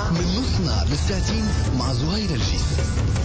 من نصنا للساعتين مع زهير الجيس.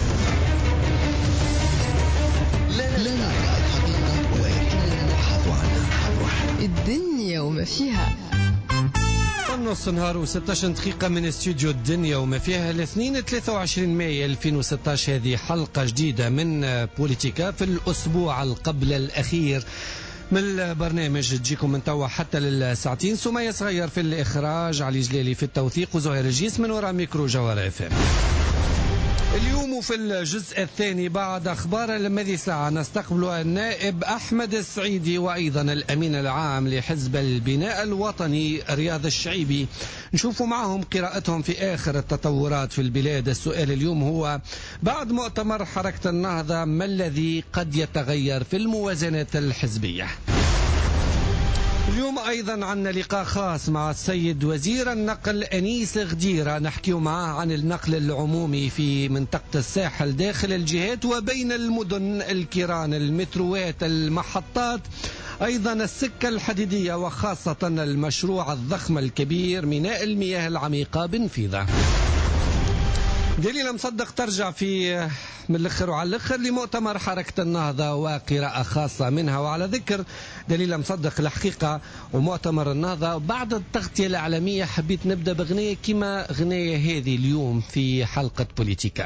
لا نعرف الحقيقة ولكننا نبحث عنها. الدنيا وما فيها. نص نهار و16 دقيقة من استوديو الدنيا وما فيها الاثنين 23 مايو 2016. هذه حلقة جديدة من بوليتيكا في الأسبوع قبل الأخير من البرنامج، تجيكم من توا حتى للساعتين. سمية صغير في الإخراج، علي جلالي في التوثيق، وزهير الجيس من وراء ميكرو جوهر FM. اليوم في الجزء الثاني بعد أخبار الماضي ساعة نستقبل النائب أحمد السعيدي وأيضا الأمين العام لحزب البناء الوطني رياض الشعيبي، نشوف معهم قراءتهم في آخر التطورات في البلاد. السؤال اليوم هو: بعد مؤتمر حركة النهضة ما الذي قد يتغير في الموازنة الحزبية؟ اليوم أيضا عندنا لقاء خاص مع السيد وزير النقل أنيس غديرة، نحكي معه عن النقل العمومي في منطقة الساحل داخل الجهات وبين المدن، الكيران، المتروات، المحطات، أيضا السكة الحديدية، وخاصة المشروع الضخم الكبير ميناء المياه العميقة بنفيذة. دليل مصدق ترجع في من الاخر وعلى الاخر لمؤتمر حركة النهضة وقراءة خاصة منها. وعلى ذكر دليل مصدق الحقيقة ومؤتمر النهضة، بعد التغطية الإعلامية حبيت نبدأ بغنية كما غنية هذه اليوم في حلقة بوليتيكا.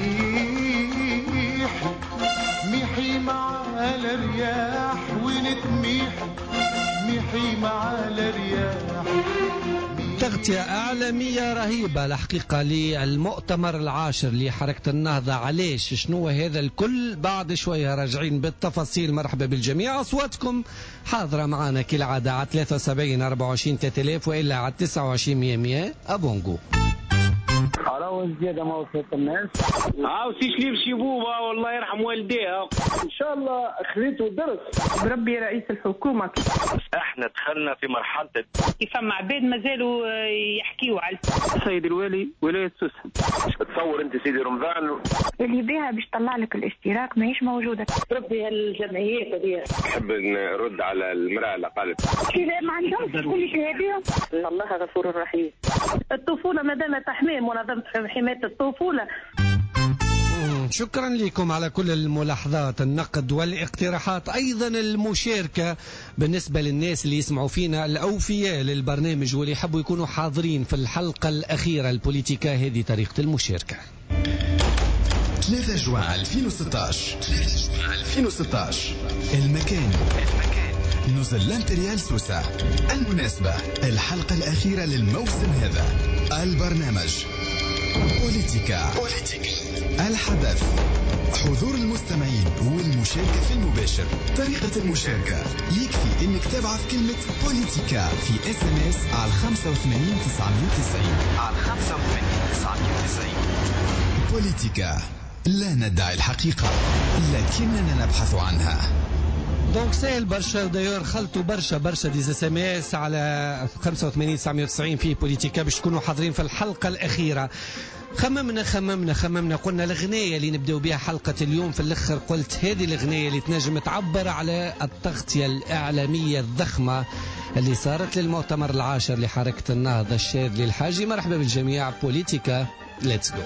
ميحي مع الرياح ونتميح، ميحي مع الرياح. تغطية إعلامية رهيبة الحقيقة للمؤتمر العاشر لحركة النهضة. علاش؟ شنو هذا الكل؟ بعد شوية راجعين بالتفاصيل. مرحبا بالجميع، أصواتكم حاضرة معنا كالعادة على 73 24 3000 وإلا على 29 100 أبونجو. عراوز زيادة ما وصلت الناس. عاوز يشليب شيبوبة والله يرحم والديها. إن شاء الله خليته درس بربي رئيس الحكومة. احنا دخلنا في مرحلة فما عباد مازالوا يحكيوا على السيد الوالي ولاية سوسة. تصور انت سيدي رمضان اللي بيها باش تطلع لك الاشتراك ماهيش موجودة. ربي هالجمعيات هذه. نحب نرد على المرأة اللي قالت كذا ما عندهمش كل شيء بيهم. إن الله غفور رحيم. الطفولة مادام تحميه منظمة حماية الطفولة. شكرا لكم على كل الملاحظات، النقد والاقتراحات، أيضا المشاركة بالنسبة للناس اللي يسمعوا فينا الأوفياء للبرنامج واللي يحبوا يكونوا حاضرين في الحلقة الأخيرة البوليتيكا. هذه طريقة المشاركة. 3 جوان 2016 المكان نزل لامبريال سوسة. المناسبة الحلقة الأخيرة للموسم هذا. البرنامج بوليتيكا. الحدث، حضور المستمعين والمشاركة في المباشر. طريقة المشاركة يكفي انك تبعث كلمة بوليتيكا في SMS على 85 990 بوليتيكا. لا ندعي الحقيقة لكننا نبحث عنها. دونك سهل برشا، دايور خلطوا برشا دي SMS على 85 990 في بوليتيكا باش تكونوا حاضرين في الحلقة الأخيرة. خممنا قلنا الأغنية اللي نبدأ بها حلقة اليوم. في الأخر قلت هذه الأغنية اللي تنجم تعبر على التغطية الإعلامية الضخمة اللي صارت للمؤتمر العاشر لحركة النهضة الشاذلي الحاجي. مرحبا بالجميع. بوليتيكا، ليتس جو.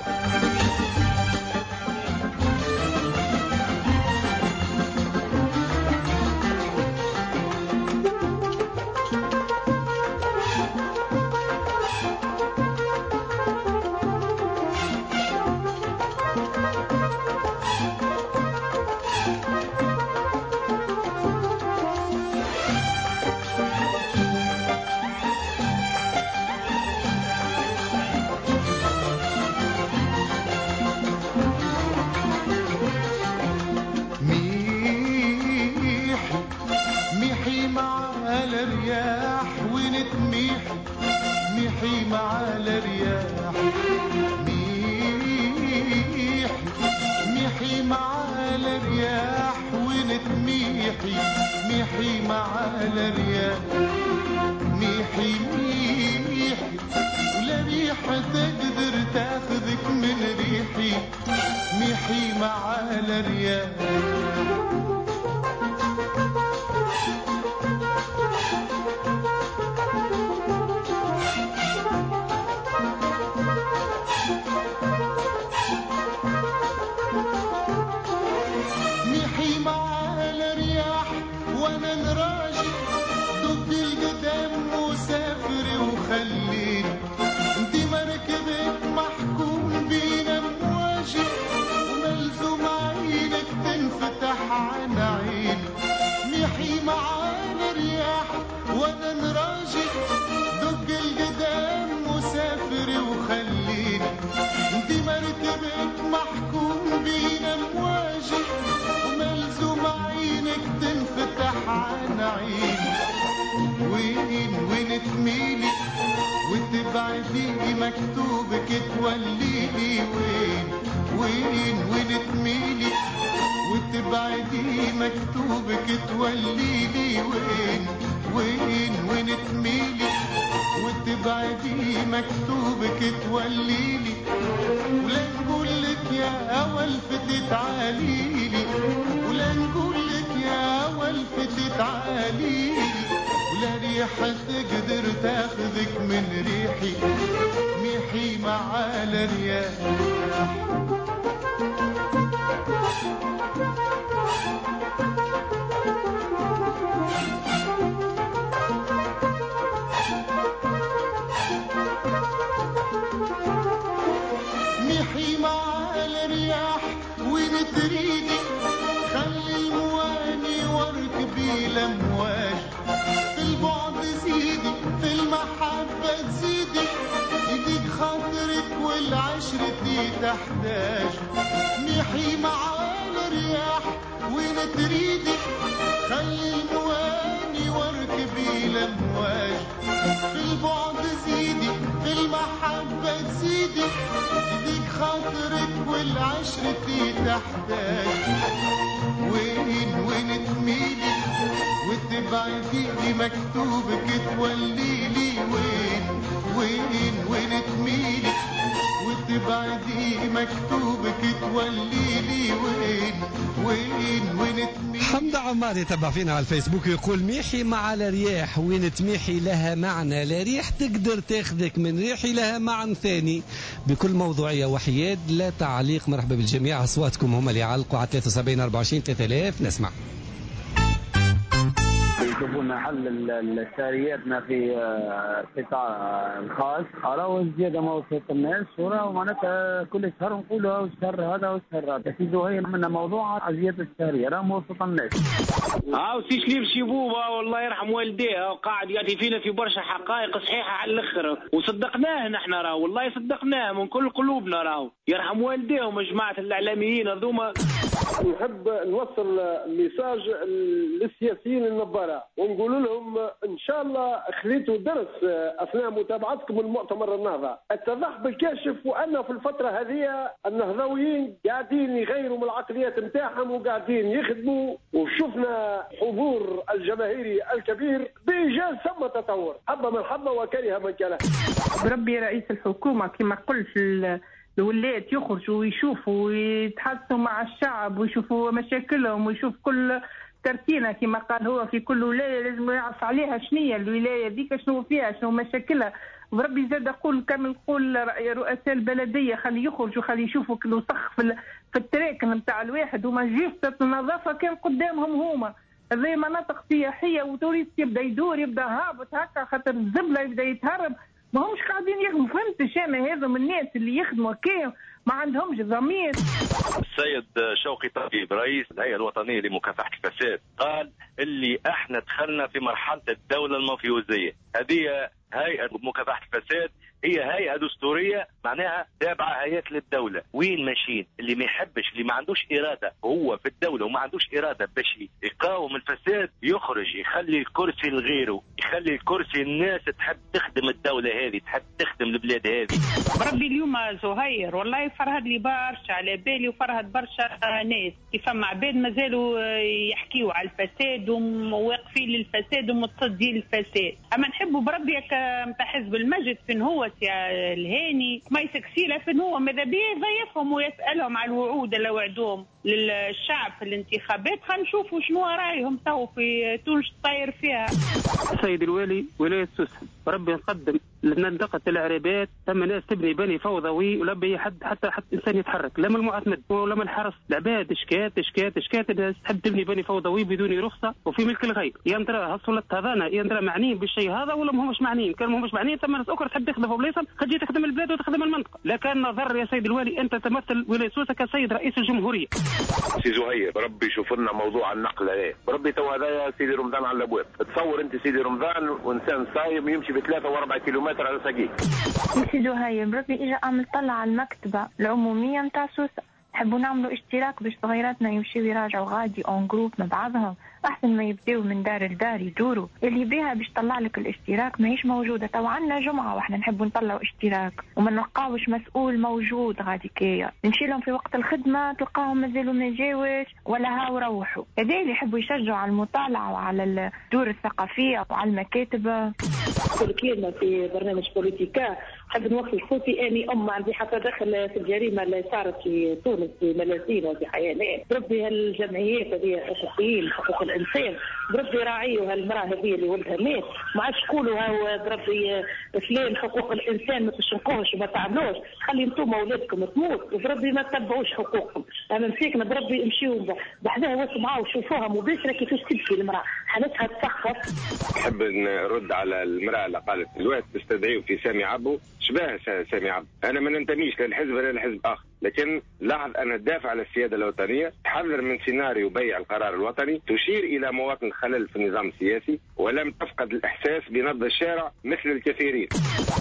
وانا نراجي دق القدام مسافر وخليني دي مركبك محكوم بينا مواجه وملزوم عينك تنفتح عن عيني وين تميلي وتبعدي مكتوبك توليلي وين تميلي وتبعدي مكتوبك توليلي وين تميلي وتبعدي مكتوبك توليلي ولا نقولك يا ولفتي تعاليلي ولا نقولك يا ولفتي تعاليلي ولا ريحة تقدر تاخذك من ريحي ميحي مع الرياح ميحي مع الرياح وين تريدي خلي المواني واركبي الامواج في البعد زيدي في المحبة تزيدي يديك خاطرك والعشرة تحتاج ميحي مع الرياح وين تريدي خلي المواني واركبي الامواج في البعد زيدي في المحبة تزيدي يديك خاطرك والعشرة تحتاج وين تميلي وتبعدي مكتوبك توليلي وين تميلي وتبعدي مكتوبك توليلي وين تميلي. حمد عمار يتبع فينا على الفيسبوك يقول ميحي مع الرياح وين تميحي لها معنى لا ريح تقدر تاخذك من ريحي لها معنى ثاني بكل موضوعية وحياد لا تعليق. مرحبا بالجميع أصواتكم هم اللي يعلقوا على 73 24 3000 نسمع. يشوفون حل السارياتنا في القطاع الخاص راهو زياده ما وصلت الناس وراهو معناتها كل شهر نقولوا الشهر هذا والشهر هذا في زهير عملنا موضوع زياده الساريه راهو ما وصلت الناس. سي شليف شيبوبه والله يرحم والديه وقاعد ياتي فينا في برشا حقائق صحيحه على الاخر وصدقناه نحن راهو والله صدقناه من كل قلوبنا راهو يرحم والديهم جماعه الاعلاميين هذوما. نحب نوصل ميساج للسياسيين النظارة ونقول لهم ان شاء الله خذيتوا درس اثناء متابعتكم المؤتمر النهضة. اتضح بالكاشف وان في الفترة هذه النهضويين قاعدين يغيروا من العقليات نتاعهم وقاعدين يخدموا وشفنا حضور الجماهيري الكبير بإيجاز ثم تطور حب من حب وكره من كره. بربي رئيس الحكومة كما قلت الولايات يخرجوا ويشوفوا ويتحدثوا مع الشعب ويشوفوا مشاكلهم ويشوف كل كرتينة كما قال هو في كل ولاية لازم يعرف عليها شنية الولاية ذيك شنو فيها شنو مشاكلها. وربي زاد أقول كما نقول رؤساء البلدية خلي يخرجوا خلي يشوفوا كل صخ في التراكن نتاع الواحد وما جيفة النظافة كان قدامهم هما. هذه مناطق سياحية وتوريست يبدأ يدور يبدأ هابط هكا خاطر الزبلة يبدأ يتهرب ما همش قاعدين يخدموا. فهمتش انا هذا من الناس اللي يخدموا كيف ما عندهمش ضمير. السيد شوقي طبيب رئيس الهيئة الوطنية لمكافحة الفساد قال اللي احنا دخلنا في مرحلة الدولة المافيوزية. هذه هيئة مكافحة الفساد هي هيئة دستورية معناها تابعة هيئات للدولة. وين ماشيين؟ اللي ما يحبش اللي ما عندوش إرادة هو في الدولة وما عندوش إرادة باش يقاوم الفساد يخرج يخلي الكرسي لغيره يخلي الكرسي الناس تحب تخدم الدولة هذه تحب تخدم البلاد هذه. بربي اليوم زهير والله فرهد لي برشا على بالي وفرهد برشا ناس كيف مع عباد مازالوا يحكيوا على الفساد وواقفين للفساد ومتصدين للفساد. أما نحبوا بربي متاع حزب المجد فين هو يا الهاني ما يسكسيله فين هو ماذا بيه يضيفهم ويسألهم على الوعود اللي وعدوهم للشعب في الانتخابات. خلينا نشوفوا شنو رايهم تو في تونس طاير فيها. سيد الوالي ولاية سوسة وربي نقدم لمنطقة العريبات ثم ناس تبني بني فوضوي ولا بي حتى إنسان يتحرك، لا من المعتمد ولا من الحرس، العباد اشكات الناس تحب تبني بني فوضوي بدون رخصة وفي ملك الغير. يا ترى هالسلطات هذانا يا ترى معنيين بالشيء هذا ولا ما همش معنيين؟ كان ما همش معنيين ثم ناس أخرى تحب تخدم بلاصة تجي تخدم البلاد وتخدم المنطقة. لا كان نظر يا سيد الوالي أنت تمثل ولاية سوسة كسيد رئيس الجمهورية. سي زهير بربي يشوف لنا موضوع النقل عليه، بربي تو هذا يا سيدي رمضان على الابواب. تصور انت سيدي رمضان وانسان صايم يمشي ب3 و4 كيلومتر على ساقيه. سي زهير بربي اجا عم طلع على المكتبه العموميه نتاع سوسه، نحبوا نعملوا اشتراك باش صغيراتنا يمشيو يراجعوا غادي اون جروب مع بعضهم، احسن ما يبداو من دار لدار يدوروا. اللي بيها باش طلع لك الاشتراك ماهيش موجوده. تو عندنا جمعه واحنا نحبوا نطلعوا اشتراك وما نلقاوش مسؤول موجود غادي كيا، نمشي لهم في وقت الخدمه تلقاهم مازالوا ما جاوش ولا هاو روحوا. هذا اللي يحبوا يشجعوا على المطالعه وعلى الدور الثقافيه وعلى المكاتب. كل كلمه في برنامج بوليتيكا حب نوصل صوتي اني ما عندي حتى دخل في الجريمه اللي صارت في تونس في ملازين وفي حيانات. بربي هالجمعيات هذه حقوقيين حقوق الانسان بربي راعيوا هالمراه هذه اللي ولدها مات، ما عادش تقولوا هاو بربي فلان حقوق الانسان ما تشنقوش وما تعملوش، خلي انتم اولادكم تموت وبربي ما تتبعوش حقوقهم. انا مساكنه بربي امشيوا بحذاها واسمعوا وشوفوها مباشره كيفاش تبكي المراه حالتها تسخف. نحب نرد على المراه اللي قالت الوقت تستدعيه في سامي عبو. شباه سامي عبد، انا ما ننتميش للحزب ولا لحزب اخر، لكن لاحظ ان الدافع على السياده الوطنيه تحذر من سيناريو بيع القرار الوطني، تشير الى مواطن خلل في النظام السياسي ولم تفقد الاحساس بنبض الشارع مثل الكثيرين.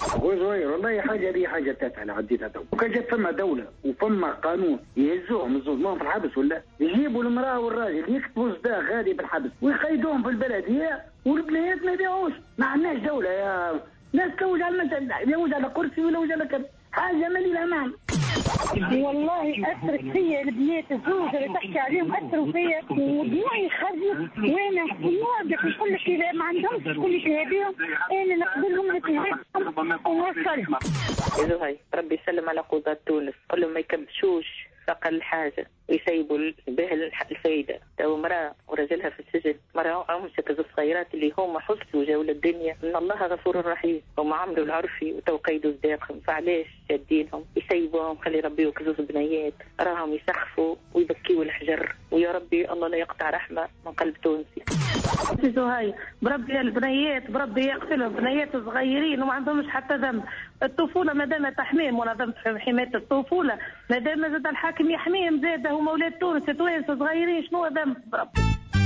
وزوير والله حاجه تافهه انا عديتها تو. وكان جات فما دوله وفما قانون يهزوهم في الحبس ولا يجيبوا المراه والراجل يكتبوا صداق غادي بالحبس ويقيدوهم في البلديه والبنيات ما يبيعوش. ما عندناش دوله يا ناس تلوج على المثل، يلوج على كرسي ويلوج على كرسي، حاجه مليئه مان. والله اثرت فيا البنات الزوج اللي تحكي عليهم اثروا فيا ودموعي خرجت وانا واقف نقول لك اذا ما عندهمش تقول لي شهاديهم انا نقبلهم لك ونوصلهم. زهير ربي يسلم على قضاة تونس، قول لهم ما يكبشوش أقل حاجة ويسيبوا به الفايدة. تو مرأة ورجلها في السجن، مرأة أمسك الصغيرات اللي هم حسوا جولة الدنيا إن الله غفور رحيم، هم عملوا العرفي وتوقيدوا صداقهم، فعلاش شادينهم يسيبوهم؟ خلي ربي وكزوز بنيات راهم يسخفوا ويبكيوا الحجر، ويا ربي الله لا يقطع رحمة من قلب تونسي. زهير بربي البنيات بربي يقتلهم، بنيات صغيرين وما عندهمش حتى ذنب. الطفولة ما دام تحميهم منظمة حماية الطفولة، ما دام زاد الحاكم يحميهم زاد هم أولاد تونس توانسة صغيرين، شنو ذنب بربي؟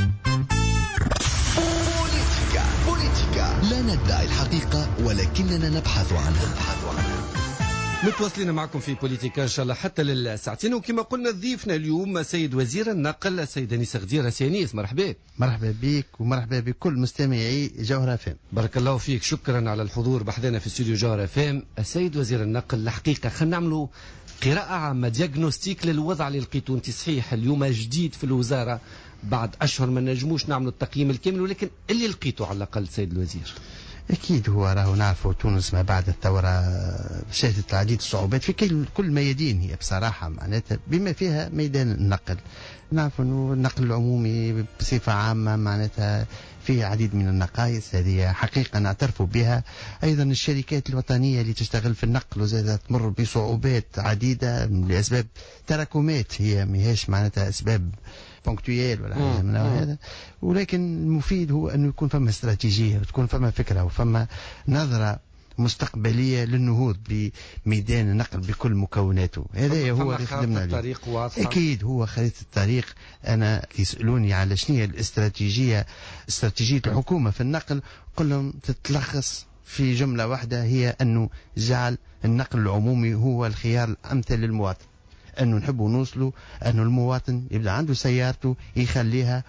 بوليتيكا لا ندعي الحقيقة ولكننا نبحث عنها. متواصلين معكم في بوليتيكا ان شاء الله حتى للساعتين، وكما قلنا ضيفنا اليوم سيد وزير النقل السيد انيس غدير. سيانيس مرحبا. مرحبا بك ومرحبا بكل مستمعي جوهر FM. بارك الله فيك، شكرا على الحضور بحذنا في استوديو جوهر FM. السيد وزير النقل الحقيقه خلينا نعملوا قراءة عامة دياغنوستيك للوضع اللي لقيتوا انت. صحيح اليوم جديد في الوزارة بعد أشهر ما نجموش نعملوا التقييم الكامل، ولكن اللي لقيته على الأقل سيد الوزير. أكيد هو راهو نعرفوا تونس ما بعد الثورة شهدت العديد الصعوبات في كل ميادين هي بصراحة معناتها بما فيها ميدان النقل. نعرف أنه النقل العمومي بصفة عامة معناتها فيه عديد من النقائص، هذه حقيقة نعترف بها. أيضا الشركات الوطنية اللي تشتغل في النقل وزادة تمر بصعوبات عديدة لأسباب تراكمات، هي ماهيش معناتها أسباب بونكتويال ولا حاجة من هذا. ولكن المفيد هو أنه يكون فما استراتيجية وتكون فما فكرة وفما نظرة مستقبلية للنهوض بميدان النقل بكل مكوناته. هذا هو اللي خدمنا عليه. أكيد هو خريطة الطريق. أنا يسألوني على شنو هي استراتيجية الحكومة في النقل، قل لهم تتلخص في جملة واحدة، هي أنه جعل النقل العمومي هو الخيار الأمثل للمواطن. أنه نحبوا نوصلوا أنه المواطن يبدأ عنده سيارته يخليها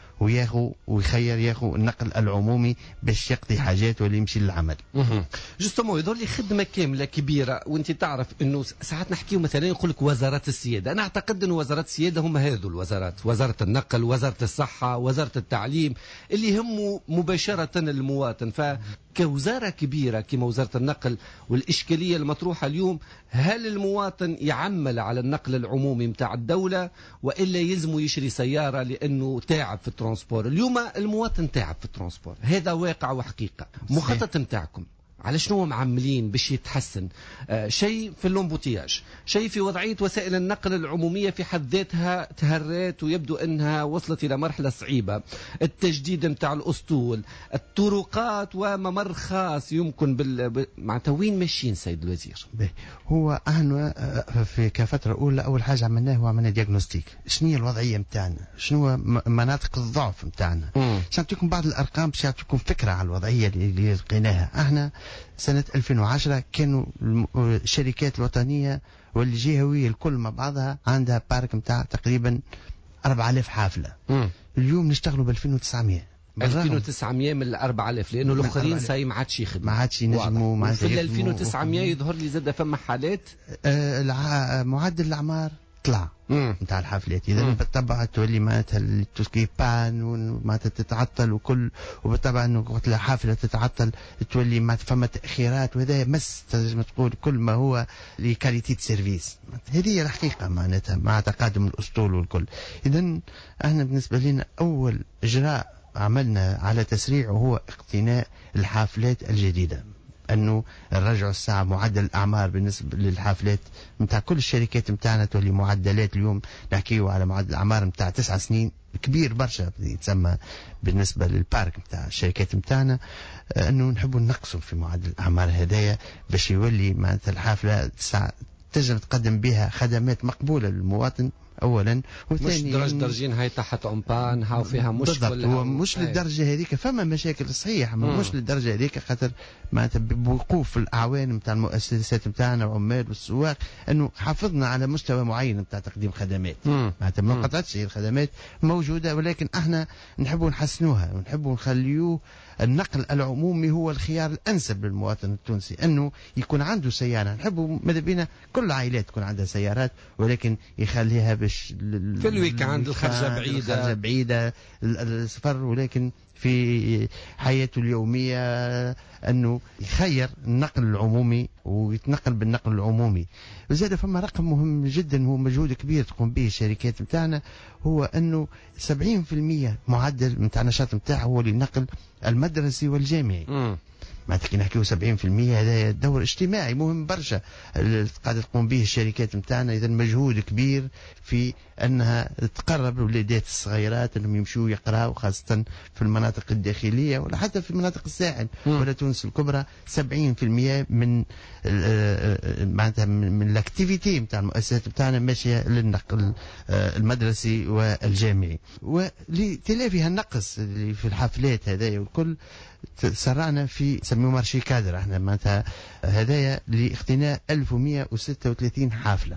وياخو النقل العمومي باش يقضي حاجاته ولا يمشي للعمل. جوستومون يظهر لي خدمة كاملة كبيرة، وانت تعرف أنه ساعات نحكيه مثلا يقول لك وزارات السيادة. أنا أعتقد أنه وزارات السيادة هم هذو الوزارات، وزارة النقل، وزارة الصحة، وزارة التعليم، اللي يهموا مباشرة المواطن. فكوزارة كبيرة كما وزارة النقل والإشكالية المطروحة اليوم، هل المواطن يعمل على النقل العمومي متاع الدولة وإلا يلزمه يشري سيارة لأنه تعب في الترانسبور؟ اليوم المواطن تعب في الترانسبور، هذا واقع وحقيقة. مخطط متاعكم على شنو معملين باش يتحسن؟ شيء في اللومبوتياج، شيء في وضعية وسائل النقل العمومية في حد ذاتها تهرت ويبدو أنها وصلت إلى مرحلة صعيبة. التجديد متاع الأسطول، الطرقات وممر خاص يمكن معناتها وين ماشيين سيد الوزير؟ هو احنا في كفترة أولى أول حاجة عملنا دياغنوستيك، شنو هي الوضعية متاعنا، شنو مناطق الضعف متاعنا. سنعطيكم بعض الأرقام باش يعطيكم فكرة على الوضعية اللي لقيناها. احنا سنة 2010 كانوا الشركات الوطنية والجهوية الكل مع بعضها عندها بارك متاع تقريبا 4000 حافلة. اليوم نشتغلوا ب 2900. 2900 من 4000 لانه الاخرين ساي ما عادش يخدموا، ما عادش ينجموا. في 2900 يظهر لي زاد فما حالات معدل الاعمار طلع نتاع الحفلات. اذا بالطبع تولي معناتها التسكيبان ومعناتها تتعطل وكل، وبالطبع انه وقت الحافله تتعطل تولي ما فما تاخيرات، وهذا مس تنجم تقول كل ما هو لكاليتي سيرفيس. هذه هي الحقيقه معناتها مع تقادم الاسطول والكل. اذا احنا بالنسبه لنا اول اجراء عملنا على تسريع وهو اقتناء الحافلات الجديده، انه نرجعوا الساعه معدل الاعمار بالنسبه للحافلات نتاع كل الشركات نتاعنا تولي معدلات. اليوم نحكيو على معدل اعمار نتاع 9 سنين، كبير برشا يتسمى بالنسبه للبارك نتاع الشركات نتاعنا. انه نحبوا نقصوا في معدل الاعمار هدايا باش يولي معناتها الحافله تنجم تقدم بها خدمات مقبوله للمواطن اولا، وثانيا مش درجين هاي تحت امبان هاو فيها مشكل. هو مش للدرجه هذيك، فما مشاكل صحيح مش للدرجه هذيك، خاطر معناتها بوقوف الاعوان نتاع المؤسسات نتاعنا والعمال والسواق انه حافظنا على مستوى معين نتاع تقديم خدمات. معناتها ما قطعتش الخدمات موجوده، ولكن احنا نحبوا نحسنوها ونحبوا نخليوه النقل العمومي هو الخيار الانسب للمواطن التونسي، انه يكون عنده سياره. نحبوا ماذا بينا كل العائلات تكون عندها سيارات، ولكن يخليها باش في الويكاند الخرجه بعيده السفر، ولكن في حياته اليوميه انه يخير النقل العمومي ويتنقل بالنقل العمومي. وزاد فما رقم مهم جدا هو مجهود كبير تقوم به الشركات نتاعنا، هو انه 70% معدل نتاع النشاط نتاعه هو للنقل المدرسي والجامعي. معناتها كي نحكيو 70% هذا دور اجتماعي مهم برشا قاعدة تقوم به الشركات نتاعنا. اذا مجهود كبير في انها تقرب الولادات الصغيرات انهم يمشوا يقراوا، خاصة في المناطق الداخلية ولا حتى في مناطق الساحل ولا تونس الكبرى. 70% من معناتها من الاكتيفيتي نتاع المؤسسات نتاعنا ماشية للنقل المدرسي والجامعي. ولتلافي هالنقص اللي في الحفلات هذايا والكل سرعنا في سميوه مارشي كادر. احنا معناتها هدايا لاقتناء 1136 حافله.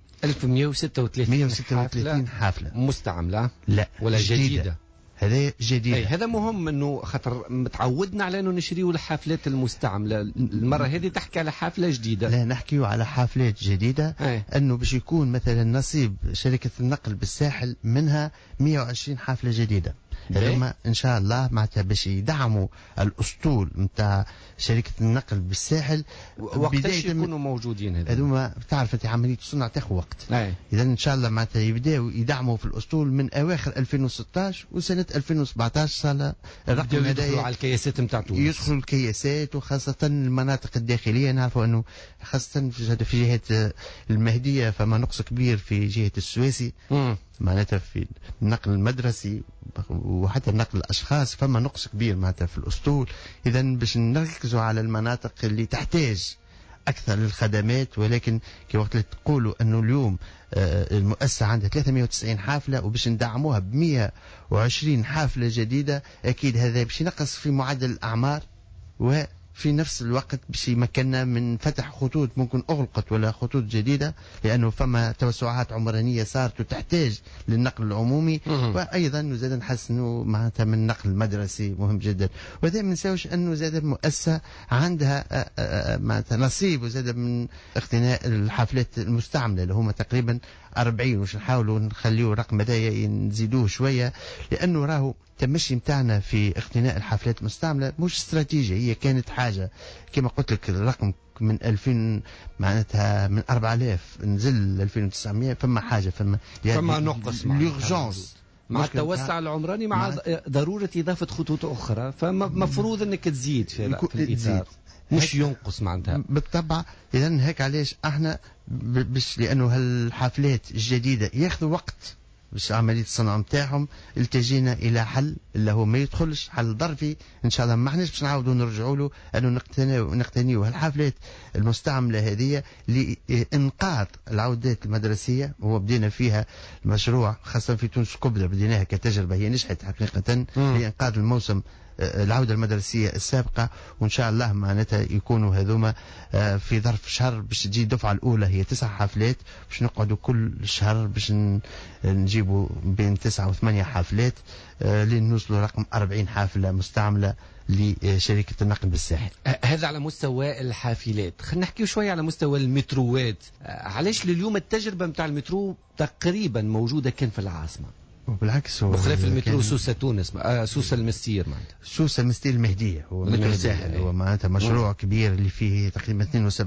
1136 حافله مستعمله لا ولا جديده. هذا جديد. هذا مهم انه خاطر متعودنا على انه نشريوا الحافلات المستعمله، المره هذه تحكي على حافله جديده. لا نحكيوا على حافلات جديده. انه باش يكون مثلا نصيب شركه النقل بالساحل منها 120 حافله جديده. هذوما ان شاء الله معناتها باش يدعموا الاسطول نتاع شركه النقل بالساحل. وقتاش يكونوا موجودين هذوما؟ تعرف انت عمليه الصنع تاخذ وقت. اذا ان شاء الله معناتها يبداوا يدعموا في الاسطول من اواخر 2016 وسنه 2017 صار الرقم هذا يدخلوا على الكياسات نتاع تونس. يدخلوا الكياسات، وخاصه المناطق الداخليه. نعرفوا انه خاصه في جهه المهديه فما نقص كبير في جهه السويسي معناتها في النقل المدرسي وحتى نقل الاشخاص فما نقص كبير معناتها في الاسطول. اذا باش نركزوا على المناطق اللي تحتاج اكثر للخدمات، ولكن كي وقت اللي تقولوا انه اليوم المؤسسه عندها 390 حافله وباش ندعموها ب 120 حافله جديده، اكيد هذا باش ينقص في معدل الاعمار، وفي نفس الوقت باش يمكننا من فتح خطوط ممكن اغلقت ولا خطوط جديده، لانه فما توسعات عمرانيه صارت وتحتاج للنقل العمومي. وايضا زاد نحسنوا معناتها من النقل المدرسي مهم جدا. وهذا ما نساوش انه زاد المؤسسه عندها معناتها نصيب وزاد من اقتناء الحافلات المستعمله اللي هما تقريبا 40. وش نحاولوا نخليوا الرقم هذايا نزيدوه شويه، لانه راهو التمشي متاعنا في اقتناء الحافلات المستعمله مش استراتيجيه، هي كانت حاجه كما قلت لك. الرقم من 2000 معناتها من 4000 نزل 2900 فما حاجه فما نقص لورجونس مع التوسع العمراني مع ضروره اضافه خطوط اخرى، فمفروض انك تزيد في الاطار. مش ينقص معناتها بالطبع. إذن هيك علاش احنا باش لأنه هالحفلات الجديدة ياخذوا وقت باش عملية الصنع متاعهم، التجينا إلى حل اللي هو ما يدخلش حل ظرفي إن شاء الله. ما احناش باش نعاودوا نرجعوا له أنه نقتنيوا هالحفلات المستعملة هذه لإنقاذ العودات المدرسية. وبدينا فيها المشروع خاصة في تونس كبرى، بديناها كتجربة هي نجحت حقيقة لإنقاذ الموسم العودة المدرسية السابقة، وإن شاء الله معناتها يكونوا هذوما في ظرف شهر باش تجي الدفعة الأولى هي 9 حفلات، باش نقعدوا كل شهر باش نجيبوا بين 9 و8 حفلات لين نوصلوا رقم 40 حافلة مستعملة لشركة النقل بالساحل. هذا على مستوى الحافلات. خلينا نحكي شوية على مستوى المتروات. علاش لليوم التجربة متاع المترو تقريبا موجودة كان في العاصمة؟ وبالعكس بخلاف المترو سوسة تونس، سوسة المستير معناتها. سوسة المستير المهدية هو مترو ساحل، هو معناتها مشروع كبير اللي فيه تقريبا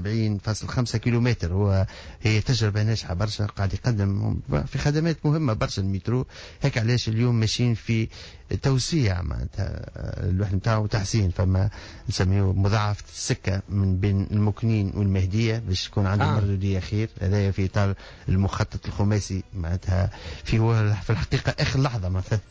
72.5 كيلومتر. هي تجربة ناجحة برشا، قاعد يقدم في خدمات مهمة برشا المترو. هيك علاش اليوم ماشيين في توسيع معناتها الوحدة نتاعو تحسين، فما نسميه مضاعفة السكة من بين المكنين والمهدية باش تكون عنده مردودية خير. هذا في إطار المخطط الخماسي معناتها في الحقيقة آخر لحظة معناتها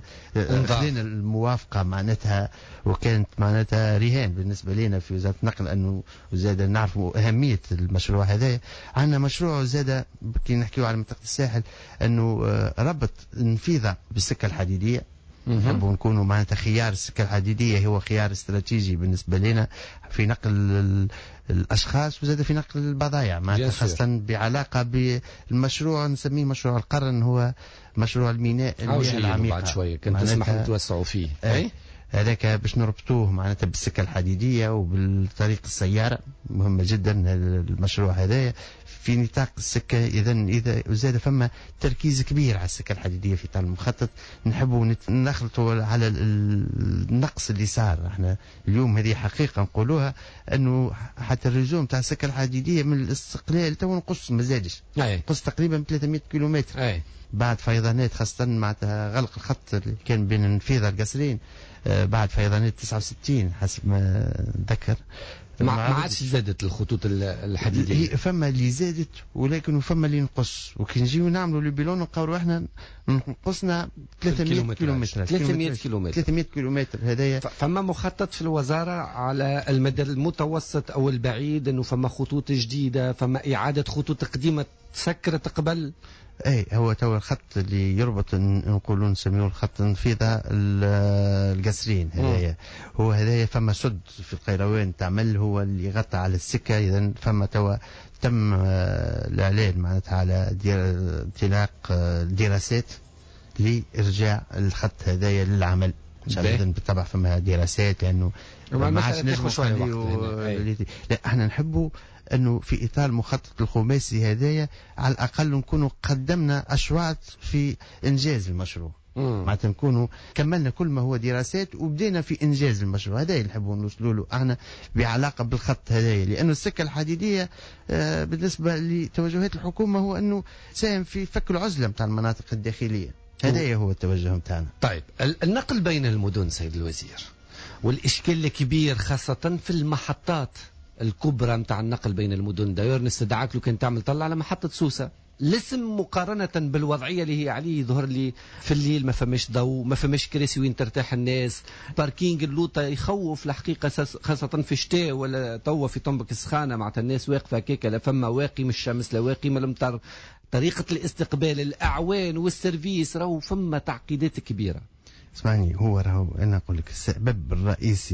خلينا الموافقة معناتها، وكانت معناتها رهان بالنسبة لنا في وزارة النقل أنه زاد نعرفوا أهمية المشروع هذا. عندنا مشروع زاد كي نحكيو على منطقة الساحل أنه ربط نفيذة بالسكة الحديدية. نحبوا نكونوا معناتها خيار السكة الحديدية هو خيار استراتيجي بالنسبة لنا في نقل الأشخاص وزاد في نقل البضائع معناتها، خاصة بعلاقة بالمشروع نسميه مشروع القرن، هو مشروع الميناء العميق. بعد شوية كنت تسمح نتوسعوا فيه. هذاك باش نربطوه معناتها بالسكة الحديدية وبالطريق السيارة، مهمة جدا المشروع هذا في نطاق السكة. إذا زاد فما تركيز كبير على السكة الحديدية في طال المخطط. نحبوا نخلطوا على النقص اللي صار. احنا اليوم هذه حقيقة نقولوها أنه حتى الرجوم تاع السكة الحديدية من الاستقلال تو نقص مازالش، نقص تقريبا 300 كيلومتر بعد فيضانات، خاصة معناتها غلق الخط اللي كان بين النفيذة القصرين بعد فيضانات 69 حسب ما ذكر. ما عادش زادت الخطوط الحديدية. فما اللي زادت ولكن فما اللي نقص، وكي نجيو نعملوا لي بيلون نلقاو احنا نقصنا 300 كيلومتر 300 كيلومتر. هذايا فما مخطط في الوزارة على المدى المتوسط او البعيد انه فما خطوط جديدة، فما اعادة خطوط قديمة تسكرت قبل. هو تو الخط اللي يربط نقولون نسميه الخط النفيذة القصرين هذايا. هو هذايا فما سد في القيروان تعمل هو اللي يغطى على السكة. إذا فما تو تم الإعلان معناتها على انطلاق دراسات لإرجاع الخط هذايا للعمل إن شاء الله. بالطبع فما دراسات لأنه ما عادش نجم لا احنا نحبوا انه في اطار مخطط الخماسي هدايا على الاقل نكونوا قدمنا اشواط في انجاز المشروع. معناتها نكونوا كملنا كل ما هو دراسات وبدينا في انجاز المشروع. هذا اللي نحبوا نوصلوا له احنا بعلاقه بالخط هذايا، لانه السكه الحديديه بالنسبه لتوجهات الحكومه هو انه ساهم في فك العزله نتاع المناطق الداخليه. هذا هو التوجه نتاعنا. طيب النقل بين المدن سيد الوزير والاشكال الكبير خاصه في المحطات الكبرى نتاع النقل بين المدن. داير نستدعاك لو كان تعمل طلع على محطة سوسة، الاسم مقارنة بالوضعية اللي هي عليه يظهر لي في الليل ما فماش ضوء، ما فماش كراسي وين ترتاح الناس، باركينج اللوطة يخوف الحقيقة خاصة في الشتاء ولا توا في طنبك السخانة مع الناس واقفة هكاكا، لا فما واقي من الشمس لا واقي من المطر. طريقة الاستقبال الأعوان والسيرفيس راهو فما تعقيدات كبيرة. اسمعني، هو راهو انا اقول لك السبب الرئيسي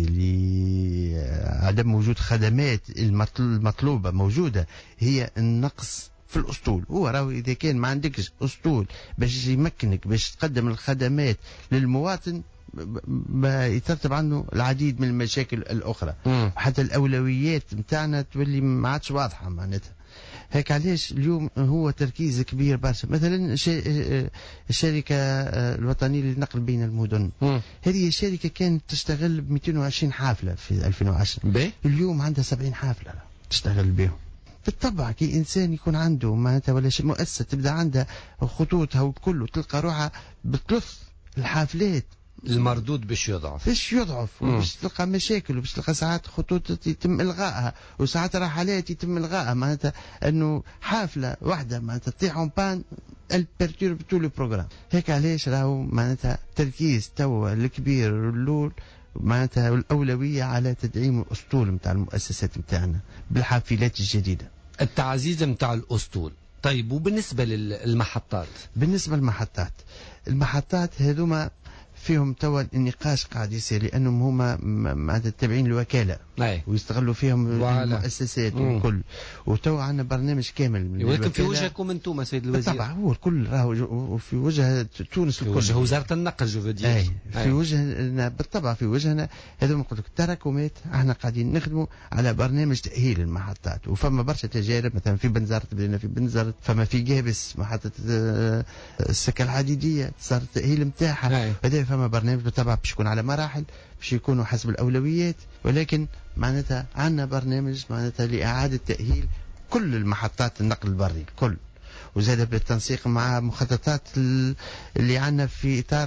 لعدم وجود خدمات المطلوبه موجوده هي النقص في الاسطول. هو راهو اذا كان ما عندكش اسطول باش يمكنك باش تقدم الخدمات للمواطن ما يترتب عنه العديد من المشاكل الاخرى. حتى الاولويات نتاعنا تولي ما عادش واضحه معناتها. هيك علاش اليوم هو تركيز كبير برشا. مثلا الشركة الوطنية للنقل بين المدن، هذه الشركة كانت تشتغل ب 220 حافلة في 2010. اليوم عندها 70 حافلة تشتغل بهم. بالطبع كي إنسان يكون عنده معناتها ولا شيء مؤسسة تبدأ عندها خطوطها وكله تلقى روحها بثلث الحافلات المردود باش يضعف وباش تلقى مشاكل، وباش تلقى ساعات خطوط يتم الغائها، وساعات رحلات يتم الغائها. معناتها انه حافله واحده معناتها تطيح اون بان البرتورب تو لو بروغرام. هيك علاش راهو معناتها تركيز توا الكبير واللول معناتها الأولوية على تدعيم الأسطول متاع المؤسسات متاعنا بالحافلات الجديدة، التعزيز متاع الأسطول. طيب وبالنسبة للمحطات؟ بالنسبة المحطات هذوما فيهم توا النقاش قاعد يصير، لانهم هما معناتها تابعين الوكاله ويستغلوا فيهم المؤسسات والكل. وتوا عندنا برنامج كامل من ولكن في وجهكم انتم سيد الوزير. طبعا هو الكل راهو في وجه تونس الكل، في وجه وزاره النقل جو فودي. في وجهنا بالطبع، في وجهنا هذا نقول لك التراكمات. احنا قاعدين نخدموا على برنامج تاهيل المحطات، وفما برشا تجارب مثلا في بنزرت، بدينا في بنزرت، فما في جابس محطه السكه الحديديه صار التاهيل نتاعها. هذا فما برنامج بالطبع باش يكون على مراحل، باش يكونوا حسب الاولويات، ولكن معناتها عندنا برنامج معناتها لاعاده تاهيل كل المحطات النقل البري الكل، وزاد بالتنسيق مع مخططات اللي عندنا في اطار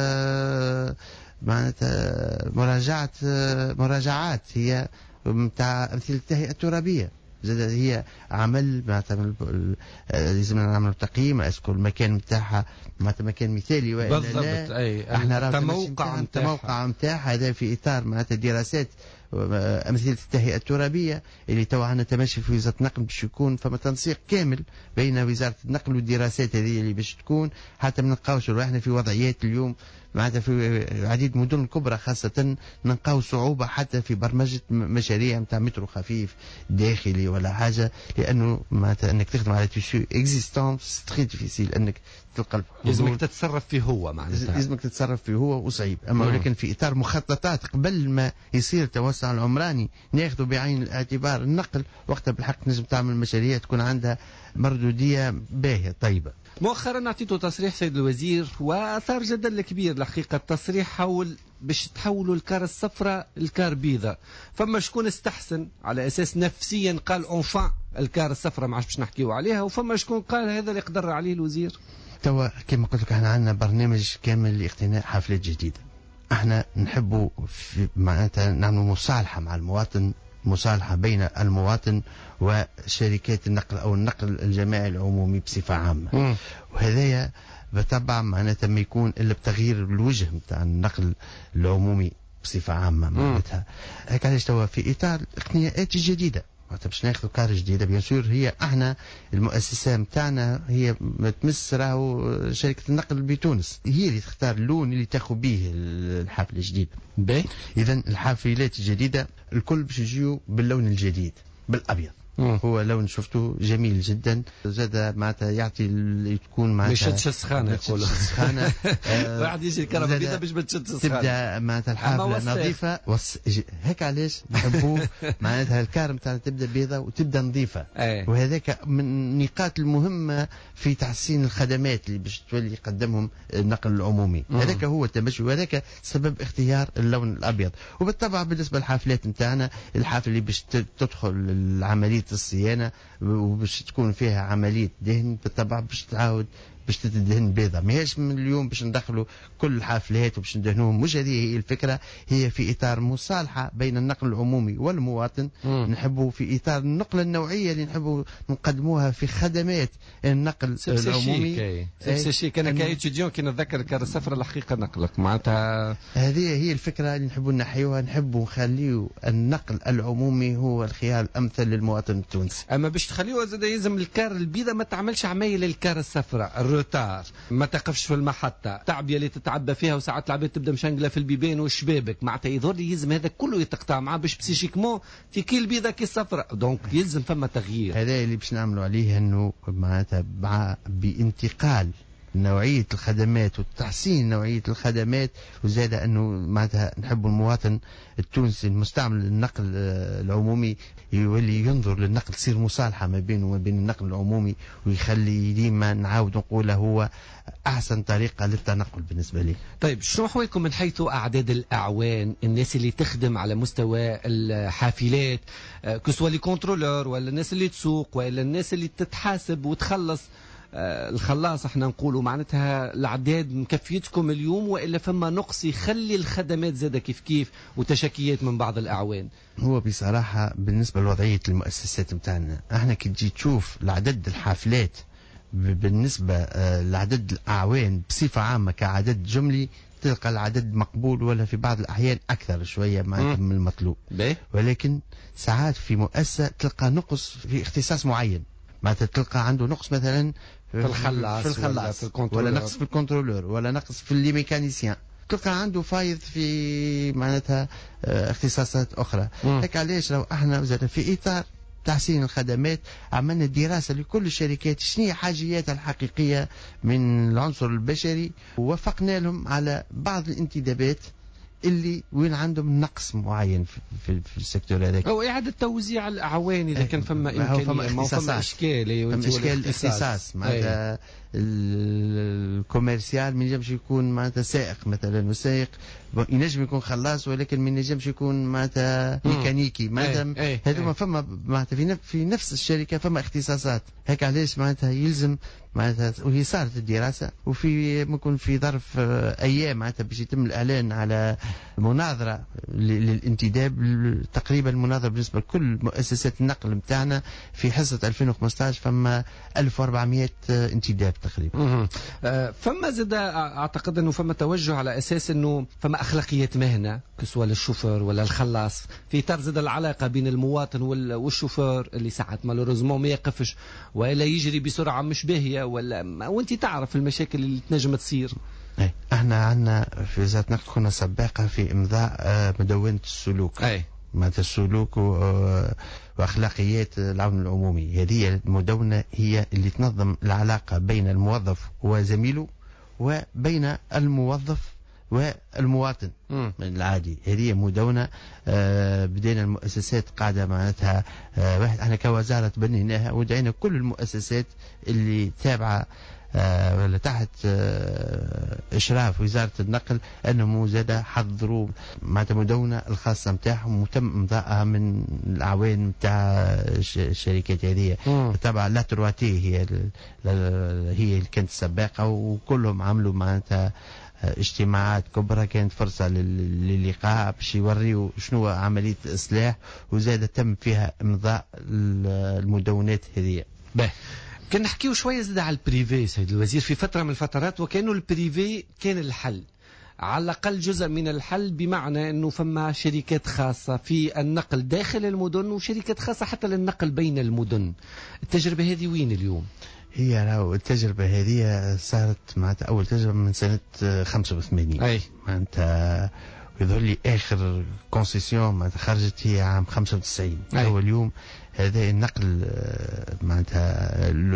معناتها مراجعات هي متاع امثله التهيئه الترابيه. زاد هي عمل معناتها لازم نعملوا تقييم اسكو المكان نتاعها معناتها مكان مثالي والا بالضبط. لا. احنا راه التموقع نتاعها هذا في اطار معناتها دراسات امثله التهيئه الترابيه اللي تو عندنا تماشي في وزاره النقل، باش يكون فما تنسيق كامل بين وزاره النقل والدراسات هذه اللي باش تكون حتى ما نلقاوش روحنا في وضعيات اليوم معناتها في عديد المدن الكبرى خاصة نلقاو صعوبة حتى في برمجة مشاريع نتاع مترو خفيف داخلي ولا حاجة، لأنه معناتها أنك تخدم على تيشو اكزيستونس تري ديفيسيل أنك تلقى لازمك تتصرف فيه هو معناتها لازمك تتصرف فيه هو وصعيب. أما ولكن في إطار مخططات قبل ما يصير التوسع العمراني ناخذوا بعين الاعتبار النقل، وقتها بالحق نجم تعمل مشاريع تكون عندها مردودية باهية طيبة. مؤخرا اعطيته تصريح سيد الوزير واثار جدل كبير الحقيقه، التصريح حول باش تحولوا الكار الصفراء الكار بيضاء. فما شكون استحسن على اساس نفسيا قال اونفان الكار الصفراء ما عادش باش نحكيوا عليها، وفما شكون قال هذا اللي قدر عليه الوزير. توا كما قلت لك احنا عندنا برنامج كامل لاقتناء حافلات جديده. احنا نحبوا معناتها نعملوا مصالحه مع المواطن، مصالحة بين المواطن وشركات النقل أو النقل الجماعي العمومي بصفة عامة. وهذايا بالطبع معناتها ما يكون إلا بتغيير الوجه متاع النقل العمومي بصفة عامة. معناتها هيك علاش توا في إطار الاقتناءات الجديدة باش ناخذوا كار جديده. بيان سور هي احنا المؤسسه نتاعنا هي تمس راهو شركه النقل بتونس، هي اللي تختار اللون اللي تاخذ به الحافله الجديده. اذا الحافلات الجديده الكل باش يجيو باللون الجديد بالابيض. هو لون شفته جميل جدا، زاد معناتها يعطي تكون معناتها ما يشدش السخانه يقولوا السخانه واحد يجي الكهرباء بيضاء باش ما تشدش السخانه، تبدا معناتها الحافله نظيفه هيك علاش نحبوه معناتها الكار نتاعنا تبدا بيضاء وتبدا نظيفه. وهذاك من النقاط المهمه في تحسين الخدمات اللي باش تولي يقدمهم النقل العمومي. هذاك هو التمشي، وهذاك سبب اختيار اللون الابيض. وبالطبع بالنسبه للحافلات نتاعنا الحافله اللي باش تدخل عمليه الصيانه وباش تكون فيها عمليه دهن بالطبع باش تعاود باش تدهن بيضة. ماهيش من اليوم باش ندخلوا كل الحافلات وباش ندهنوهم، مش هذه هي الفكرة. هي في إطار مصالحة بين النقل العمومي والمواطن. نحبوا في إطار النقلة النوعية اللي نحبوا نقدموها في خدمات النقل العمومي. شيء كان كايتيديون كي نتذكر الكار الصفراء الحقيقة نقلك معناتها هذه هي الفكرة اللي نحبوا نحيوها. نحبوا نخليوا النقل العمومي هو الخيار الأمثل للمواطن التونسي. أما باش تخليوه زاد يلزم الكار البيضاء ما تعملش عمايل الكار الصفراء، الروتار ما تقفش في المحطة، تعبية اللي تتعبى فيها وساعات العباد تبدا مشنقلة في البيبان والشبابك. معناتها يظهر لي يلزم هذا كله يتقطع معاه باش بسيشيكمون في كي البيضاء كي الصفراء، دونك يلزم فما تغيير. هذا اللي باش نعملوا عليه انه معناتها بانتقال نوعية الخدمات وتحسين نوعية الخدمات، وزاد أنه معناتها نحب المواطن التونسي المستعمل للنقل العمومي يولي ينظر للنقل، تصير مصالحة ما بينه وما بين النقل العمومي، ويخلي ديما نعاود نقوله هو أحسن طريقة للتنقل بالنسبة لي. طيب شنو حوالكم من حيث أعداد الأعوان، الناس اللي تخدم على مستوى الحافلات كسوا لي كنترولور ولا الناس اللي تسوق ولا الناس اللي تتحاسب وتخلص الخلاص احنا نقولوا معناتها الأعداد مكفيتكم اليوم، وإلا فما نقص يخلي الخدمات زادة كيف وتشكيات من بعض الأعوان؟ هو بصراحة بالنسبة لوضعية المؤسسات متاعنا، احنا كي تجي تشوف العدد الحافلات بالنسبة لعدد الأعوان بصفة عامة كعدد جملي، تلقى العدد مقبول، ولا في بعض الأحيان أكثر شوية من المطلوب. ولكن ساعات في مؤسسة تلقى نقص في اختصاص معين، معناتها تلقى عنده نقص مثلا في الخلاص ولا نقص في الكنترولور، ولا نقص في اللي ميكانيسيان، تلقى عنده فايض في معناتها اختصاصات أخرى. هيك علاش لو احنا زاد في إطار تحسين الخدمات عملنا دراسة لكل الشركات شنو هي حاجياتها الحقيقية من العنصر البشري، ووافقنا لهم على بعض الانتدابات اللي وين عندهم نقص معين في السيكتور هذاك، او اعاده توزيع الاعوان اذا كان فما امكانيه، ما فما اشكال اختصاص معناتها الكوميرسيال ما ينجمش يكون معناتها سائق مثلا، والسائق ينجم يكون خلاص ولكن ما ينجمش يكون معناتها ميكانيكي، معناتها هذوما فما معناتها في نفس الشركه فما اختصاصات. هيك علاش معناتها يلزم معناتها، وهي صارت الدراسه، وفي ممكن في ظرف ايام معناتها باش يتم الاعلان على مناظره للانتداب، تقريبا المناظره بالنسبه لكل مؤسسات النقل نتاعنا في حصه 2015 فما 1400 انتداب تقريبا. فما زاد اعتقد انه فما توجه على اساس انه فما اخلاقيات مهنه سواء للشوفير ولا الخلاص، في اطار زاد العلاقه بين المواطن والشوفير اللي ساعات مالوريزمون ما يقفش والا يجري بسرعه مش باهيه، وانت تعرف المشاكل اللي تنجم تصير. احنا عندنا في وزاره النقل كنا سباقه في امضاء مدونه السلوك، معناتها السلوك واخلاقيات العون العمومي. هذه المدونه هي اللي تنظم العلاقه بين الموظف وزميله وبين الموظف والمواطن العادي. هذه مدونة بدينا المؤسسات قاعدة معناتها واحد، احنا كوزارة بنيناها ودعينا كل المؤسسات اللي تابعة ولا تحت إشراف وزارة النقل أنهم زاد حضروا معناتها مدونة الخاصة متاعهم، وتم إمضاءها من الأعوان متاع الشركات هذه. طبعا لا ترواتي هي اللي كانت السباقة، وكلهم عملوا معناتها اجتماعات كبرى، كانت فرصة للقاء باش يوريوا شنو عملية الإصلاح، وزاد تم فيها إمضاء المدونات هذه. كان نحكيو شوية زاد على البريفي سيد الوزير في فترة من الفترات، وكانوا البريفي كان الحل، على الأقل جزء من الحل، بمعنى أنه فما شركات خاصة في النقل داخل المدن وشركات خاصة حتى للنقل بين المدن. التجربة هذه وين اليوم؟ هي راهو التجربة هذه صارت معناتها أول تجربة من سنة 85 معناتها، يظهر لي آخر كونسيسيون معناتها خرجت هي عام 95. هو اليوم هذا النقل معناتها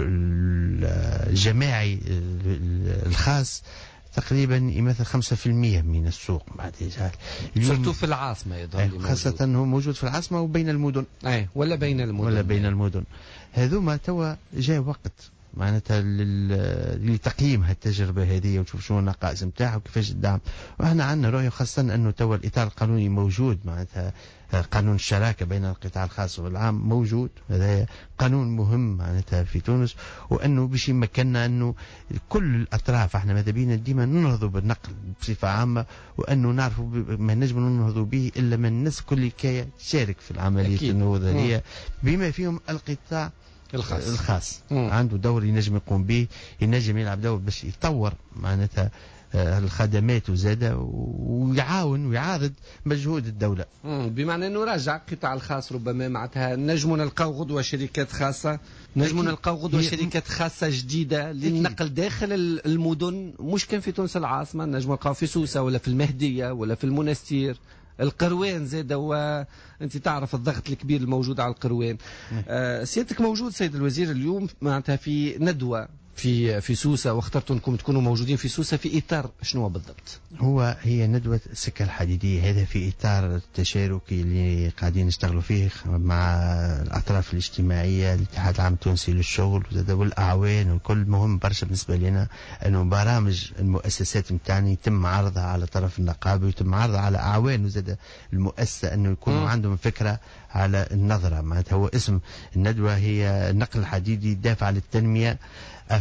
الجماعي الخاص تقريبا يمثل 5% من السوق بعد صرتوا في العاصمة يظهر لي، خاصة هو موجود في العاصمة وبين المدن ولا بين المدن. هذوما توا جاء وقت معناتها لتقييم هالتجربة هذه وتشوف شنو النقائص نتاعها وكيفاش الدعم. واحنا عندنا رؤية، خاصة انه توا الاطار القانوني موجود، معناتها قانون الشراكة بين القطاع الخاص والعام موجود، هذا قانون مهم معناتها في تونس، وانه باش يمكننا انه كل الاطراف احنا ماذا بينا ديما ننهضوا بالنقل بصفة عامة، وانه نعرفوا ما نجم ننهضوا به الا من الناس كل كي تشارك في العملية النهوض هذه، بما فيهم القطاع الخاص عنده دور ينجم يقوم به، ينجم يلعب دور باش يطور معناتها الخدمات وزاده، ويعاون ويعارض مجهود الدولة. بمعنى انه راجع القطاع الخاص ربما معناتها نجم نلقاو غدوة شركات خاصة، نجم نلقاو غدوة شركات خاصة جديدة للنقل داخل المدن، مش كان في تونس العاصمة، نجم نلقاو في سوسة ولا في المهدية ولا في المنستير، القروان زاده، وانت تعرف الضغط الكبير الموجود على القروان. سيادتك موجود سيد الوزير اليوم معناتها في ندوة في سوسة، واخترتوا انكم تكونوا موجودين في سوسة في اطار شنو بالضبط؟ هي ندوة السكة الحديدية، هذا في اطار التشاركي اللي قاعدين نشتغلوا فيه مع الاطراف الاجتماعية، الاتحاد العام التونسي للشغل والاعوان، والكل مهم برشا بالنسبة لنا انه برامج المؤسسات متاعنا يتم عرضها على طرف النقابة، ويتم عرضها على اعوان وزاد المؤسسة انه يكونوا عندهم فكرة على النظرة. معناتها هو اسم الندوة هي النقل الحديدي دافع للتنمية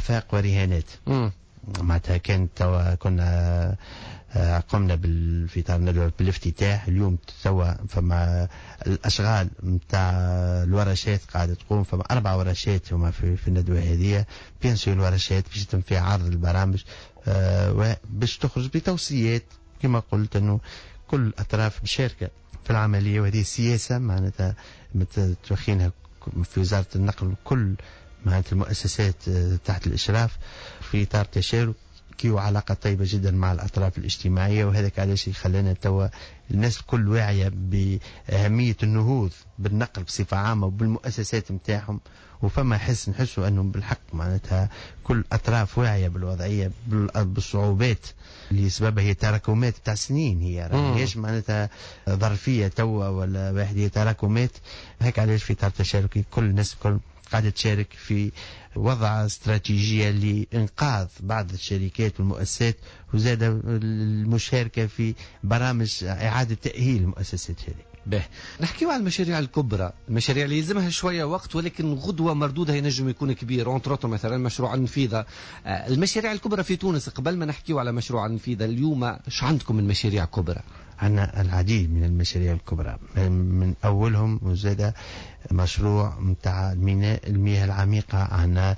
آفاق ورهانات. معناتها كانت كنا قمنا في اطار ندوه بالافتتاح. اليوم توا فما الاشغال نتاع الورشات قاعده تقوم، فما 4 ورشات هما في الندوه هذه. بيان سور الورشات باش يتم فيها عرض البرامج باش تخرج بتوصيات كما قلت انه كل الاطراف مشاركه في العمليه، وهذه السياسه معناتها متوخينها في وزاره النقل كل معناتها المؤسسات تحت الاشراف في اطار تشارك وعلاقة طيبة جدا مع الأطراف الاجتماعية. وهذا علاش خلانا توا الناس الكل واعية بأهمية النهوض بالنقل بصفة عامة وبالمؤسسات متاعهم، وفما نحسوا أنهم بالحق معناتها كل أطراف واعية بالوضعية بالصعوبات اللي سببها هي تراكمات بتاع سنين. هي ماهيش معناتها ظرفية توا ولا واحد، هي تراكمات. هيك علاش في إطار تشاركي كل الناس الكل قاعدة تشارك في وضع استراتيجية لإنقاذ بعض الشركات والمؤسسات، وزاد المشاركة في برامج إعادة تأهيل المؤسسات هذه. به نحكيو على المشاريع الكبرى، المشاريع اللي يلزمها شوية وقت ولكن غدوة مردودها ينجم يكون كبير. انتروتو مثلا مشروع النفيذة. المشاريع الكبرى في تونس، قبل ما نحكيو على مشروع النفيذة اليوم شو عندكم من مشاريع كبرى؟ عندنا العديد من المشاريع الكبرى، من أولهم وزاد مشروع متاع المياه العميقة. عندنا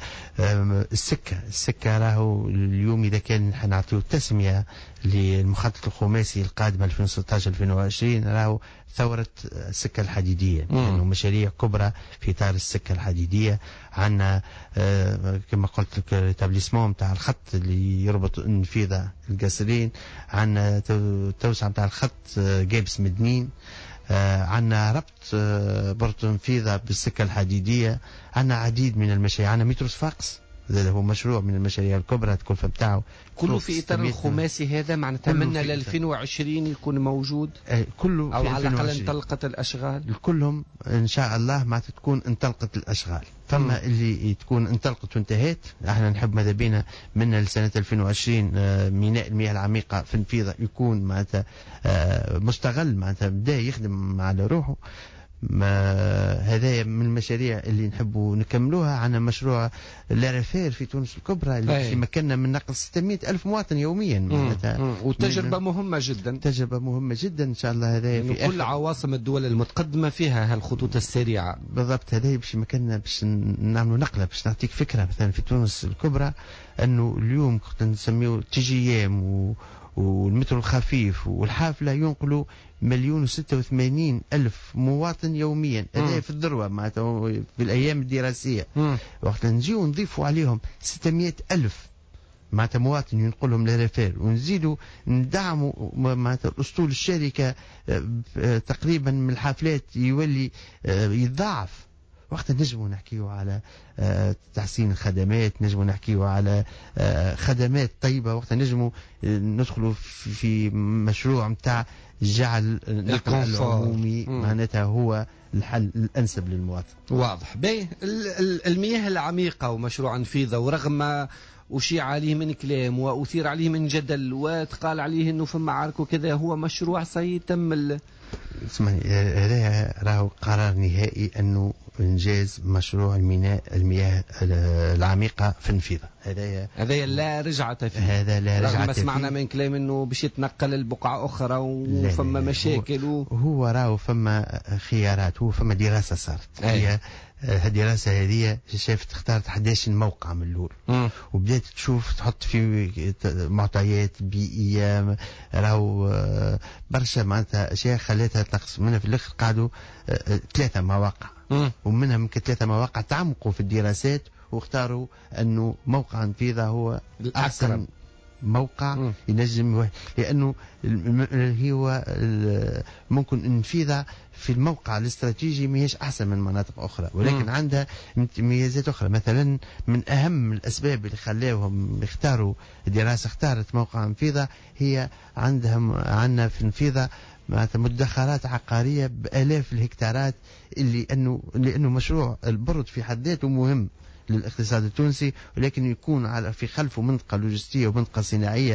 السكة راهو اليوم إذا كان حنعطيو التسمية للمخطط الخماسي القادم 2016-2020 راهو ثورة السكة الحديدية، لأنه مشاريع كبرى في إطار السكة الحديدية. عندنا كما قلت لك التابليسمون متاع الخط اللي يربط النفيذة القصرين. عندنا توسعة متاع الخط جيبس مدنين. عندنا ربط برضو نفيذة بالسكة الحديدية. عندنا عديد من المشاريع. عندنا مترو صفاقس، هذا هو مشروع من المشاريع الكبرى الكلفة بتاعه كله في إطار الخماسي هذا. معناتها منا ل 2020 يكون موجود كله، أو على الأقل انطلقت الأشغال كلهم إن شاء الله ما تكون انطلقت الأشغال. فما اللي تكون انطلقت وانتهت. احنا نحب ماذا بينا من لسنة 2020 ميناء المياه العميقة في نفيذة يكون معناتها مستغل، معناتها بدا يخدم على روحه. هذا من المشاريع اللي نحبوا نكملوها. عنا مشروع لارافير في تونس الكبرى اللي في مكاننا من نقل 600 ألف مواطن يوميا. وتجربة مهمة جدا، تجربة مهمة جدا. إن شاء الله هذا في كل عواصم الدول المتقدمة فيها هالخطوط السريعة بالضبط. هذا باش مكاننا باش نعملوا نقلة. باش نعطيك فكرة مثلا في تونس الكبرى أنه اليوم نسميه TGM والمترو الخفيف والحافلة ينقلوا 1,086,000 مواطن يوميا. هذا في الذروة معناتها في الأيام الدراسية. وقت نجيو نضيفوا عليهم 600,000 معناتها مواطن ينقلهم لارافير، ونزيدوا ندعموا معناتها أسطول الشركة تقريبا من الحافلات يولي يتضاعف. وقت نجموا نحكيوا على تحسين الخدمات، نجموا نحكيوا على خدمات طيبة. وقت نجموا ندخلوا في مشروع متاع جعل النقل العمومي معناتها هو الحل الأنسب للمواطن. واضح. باهي المياه العميقة ومشروع نفيذة، ورغم وشيع عليه من كلام وأثير عليه من جدل وتقال عليه أنه في معارك وكذا، هو مشروع سيتم اسمعني، هذا راهو قرار نهائي أنه إنجاز مشروع المياه العميقة في النفيذة. هذا لا رجعة فيه. هذا لا رجعة فيه. رغم سمعنا من كلام أنه باش يتنقل البقعة أخرى وفما مشاكل. هو راهو فما خيارات، هو فما دراسة صارت. هي الدراسة هذه شافت اختارت 11 موقع من الأول، وبدأت تشوف تحط في معطيات بيئية راهو برشا معناتها أشياء خلتها تنقص منها. في الآخر قعدوا 3 مواقع، ومنها من 3 مواقع تعمقوا في الدراسات واختاروا أنه موقع نفيذة هو أحسن موقع ينجم، لأنه هو ممكن نفيذة في الموقع الاستراتيجي ماهيش أحسن من مناطق أخرى، ولكن عندها ميزات أخرى. مثلا من أهم الأسباب اللي خلاهم يختاروا دراسة اختارت موقع نفيذة هي عندنا في نفيذة مدخرات عقارية بآلاف الهكتارات، لأنه مشروع البرد في حد ذاته مهم للاقتصاد التونسي، ولكن يكون في خلفه منطقة لوجستية ومنطقة صناعية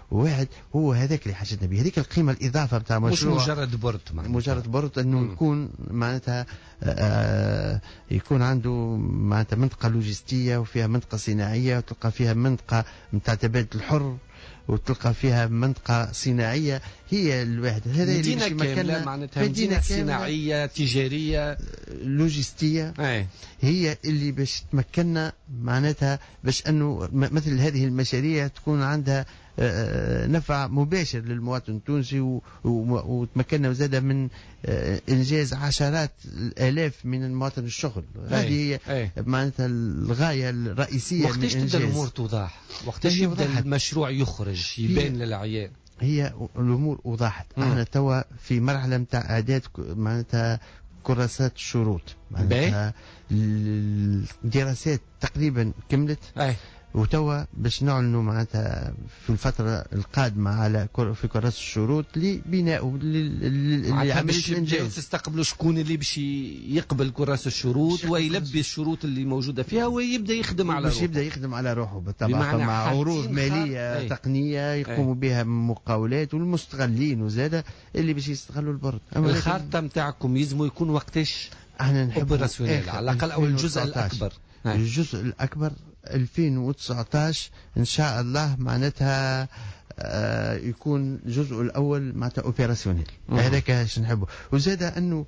واحد هو هذاك اللي حاجتنا به، هذيك القيمه الاضافه بتاع مشروع، مش مجرد بورت مجرد بورت، انه يكون معناتها يكون عنده معناتها منطقه لوجستيه وفيها منطقه صناعيه، وتلقى فيها منطقه نتاع تبادل الحر، وتلقى فيها منطقة صناعية. هي الواحد هذا اللي باش يمكننا معناتها مدينة صناعية تجارية لوجستية، هي اللي باش تمكننا معناتها باش أنه مثل هذه المشاريع تكون عندها نفع مباشر للمواطن التونسي، وتمكننا زادة من إنجاز عشرات الآلاف من المواطن الشغل. هذه هي معناتها الغاية الرئيسية. وقتاش تبدأ الأمور توضح؟ وقتاش يبدأ المشروع يخرج يبان للعيان؟ هي الأمور وضحت. احنا توا في مرحلة متاع إعداد معناتها كراسات الشروط، معناتها الدراسات تقريبا كملت، وتوا باش نعلنوا معناتها في الفترة القادمة على في كراسة الشروط لبناء لعملية الإنجاز. تستقبلوا شكون اللي باش يقبل كراسة الشروط ويلبي الشروط اللي موجودة فيها ويبدأ يخدم على روحه. باش يبدأ يخدم على روحه بالطبع، مع عروض مالية تقنية يقوموا بها مقاولات والمستغلين وزادة اللي باش يستغلوا البرد. الخارطة متاعكم يلزموا يكون وقتش احنا نحب على الأقل أو الجزء الأكبر. الجزء الأكبر 2019 إن شاء الله معناتها يكون الجزء الأول معناتها أوبيراسيونيل. هذاك اش نحبه. وزاد أنه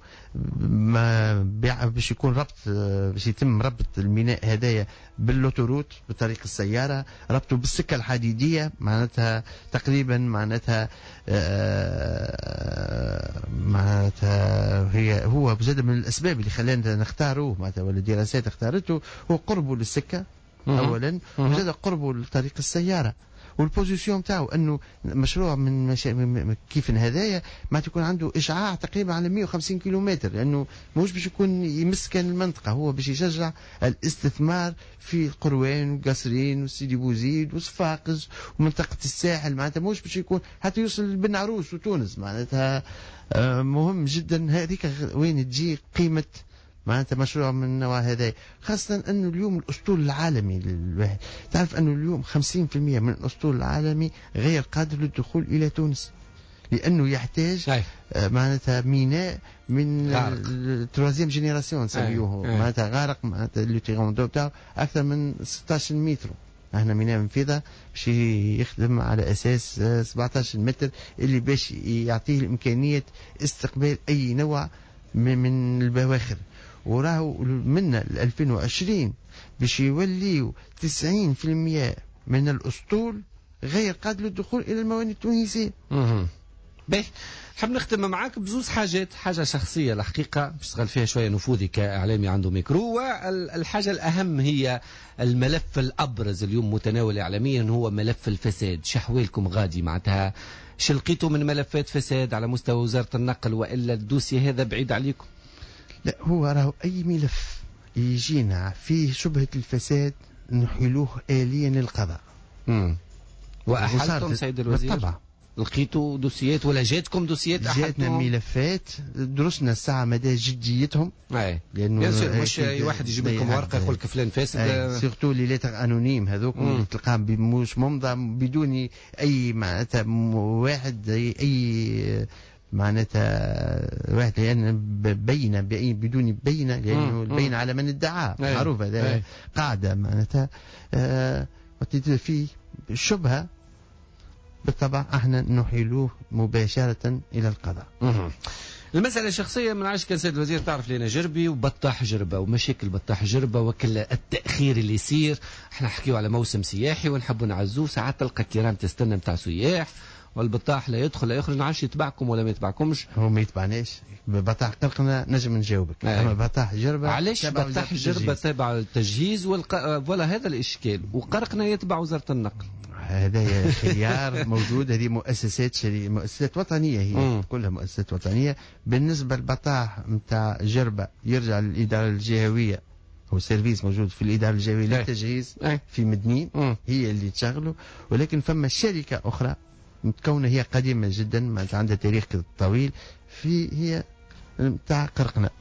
باش يكون ربط، باش يتم ربط الميناء هدايا باللوتوروت بطريق السيارة، ربطه بالسكة الحديدية معناتها تقريبا معناتها هو زاد من الأسباب اللي خلانا نختاروه معناتها ولا الدراسات اختارته هو قربه للسكة أولا، وزاد قربه لطريق السيارة، والبوزيسيون تاعو انه مشروع من كيف هذايا ما تكون عنده اشعاع تقريبا على 150 كيلومتر، لانه مش باش يكون يمسكن المنطقه، هو باش يشجع الاستثمار في القروان وقصرين وسيدي بوزيد وصفاقس ومنطقه الساحل، معناتها مش باش يكون حتى يوصل لبن عروس وتونس. معناتها مهم جدا هذيك وين تجي قيمه معناتها مشروع من النوع هذا، خاصة أنه اليوم الأسطول العالمي للواحد تعرف أنه اليوم 50% من الأسطول العالمي غير قادر للدخول إلى تونس، لأنه يحتاج معناتها ميناء من التروازيام جينيراسيون نسميوه، معناتها غارق معناتها اللي تيغوندو بتاعه أكثر من 16 متر. احنا ميناء من فضة باش يخدم على أساس 17 متر اللي باش يعطيه الإمكانية استقبال أي نوع من البواخر. وراهو من 2020 باش يوليو 90% من الأسطول غير قادر للدخول إلى الموانئ التونسية. باهي، نحب نختم معاك بزوز حاجات، حاجة شخصية الحقيقة بشتغل فيها شوية نفوذي كإعلامي عنده ميكرو، والحاجة الأهم هي الملف الأبرز اليوم متناول إعلاميا هو ملف الفساد. شحوالكم غادي معناتها شلقيتوا من ملفات فساد على مستوى وزارة النقل، وإلا الدوسي هذا بعيد عليكم؟ لا، هو راهو أي ملف يجينا فيه شبهة الفساد نحيلوه آليا للقضاء. وأحلتم سيد الوزير؟ بالطبع. لقيتوا دوسيات ولا جاتكم دوسيات؟ جاتنا ملفات درسنا الساعة مدى جديتهم. لأنه مش أي واحد يجيب لكم ورقة يقول لك فلان فاسد. سيرتو لي ليتر أنونيم هذوك اللي تلقاهم مش ممضى بدون أي معناتها واحد أي معناتها واحد، لأن بينة بدون بينة، لأنه البينة على من ادعى معروف، هذا قاعدة معناتها في شبهة بالطبع احنا نحيلوه مباشرة إلى القضاء. المسألة الشخصية من عشق سيد الوزير، تعرف لي أنا جربي وبطاح جربة ومشاكل بطاح جربة وكل التأخير اللي يصير. احنا نحكيو على موسم سياحي ونحبوا نعزوه، ساعات تلقى كيران تستنى متاع سياح والبطاح لا يدخل لا يخرج، نعرفش يتبعكم ولا ما يتبعكمش. هو ما يتبعناش. بطاح قرقنا نجم نجاوبك، اما بطاح جربة علاش بطاح جربة تابع التجهيز ولا هذا الإشكال، وقرقنا يتبع وزارة النقل؟ هذا خيار موجود. هذه مؤسسات وطنية، هي كلها مؤسسات وطنية. بالنسبة للبطاح متاع جربة يرجع للإدارة الجهوية، هو سيرفيس موجود في الإدارة الجهوية للتجهيز في مدنين، هي اللي تشغله. ولكن فما شركة أخرى متكونة، هي قديمة جدا، ما عندها تاريخ طويل، هي متاع قرقنا.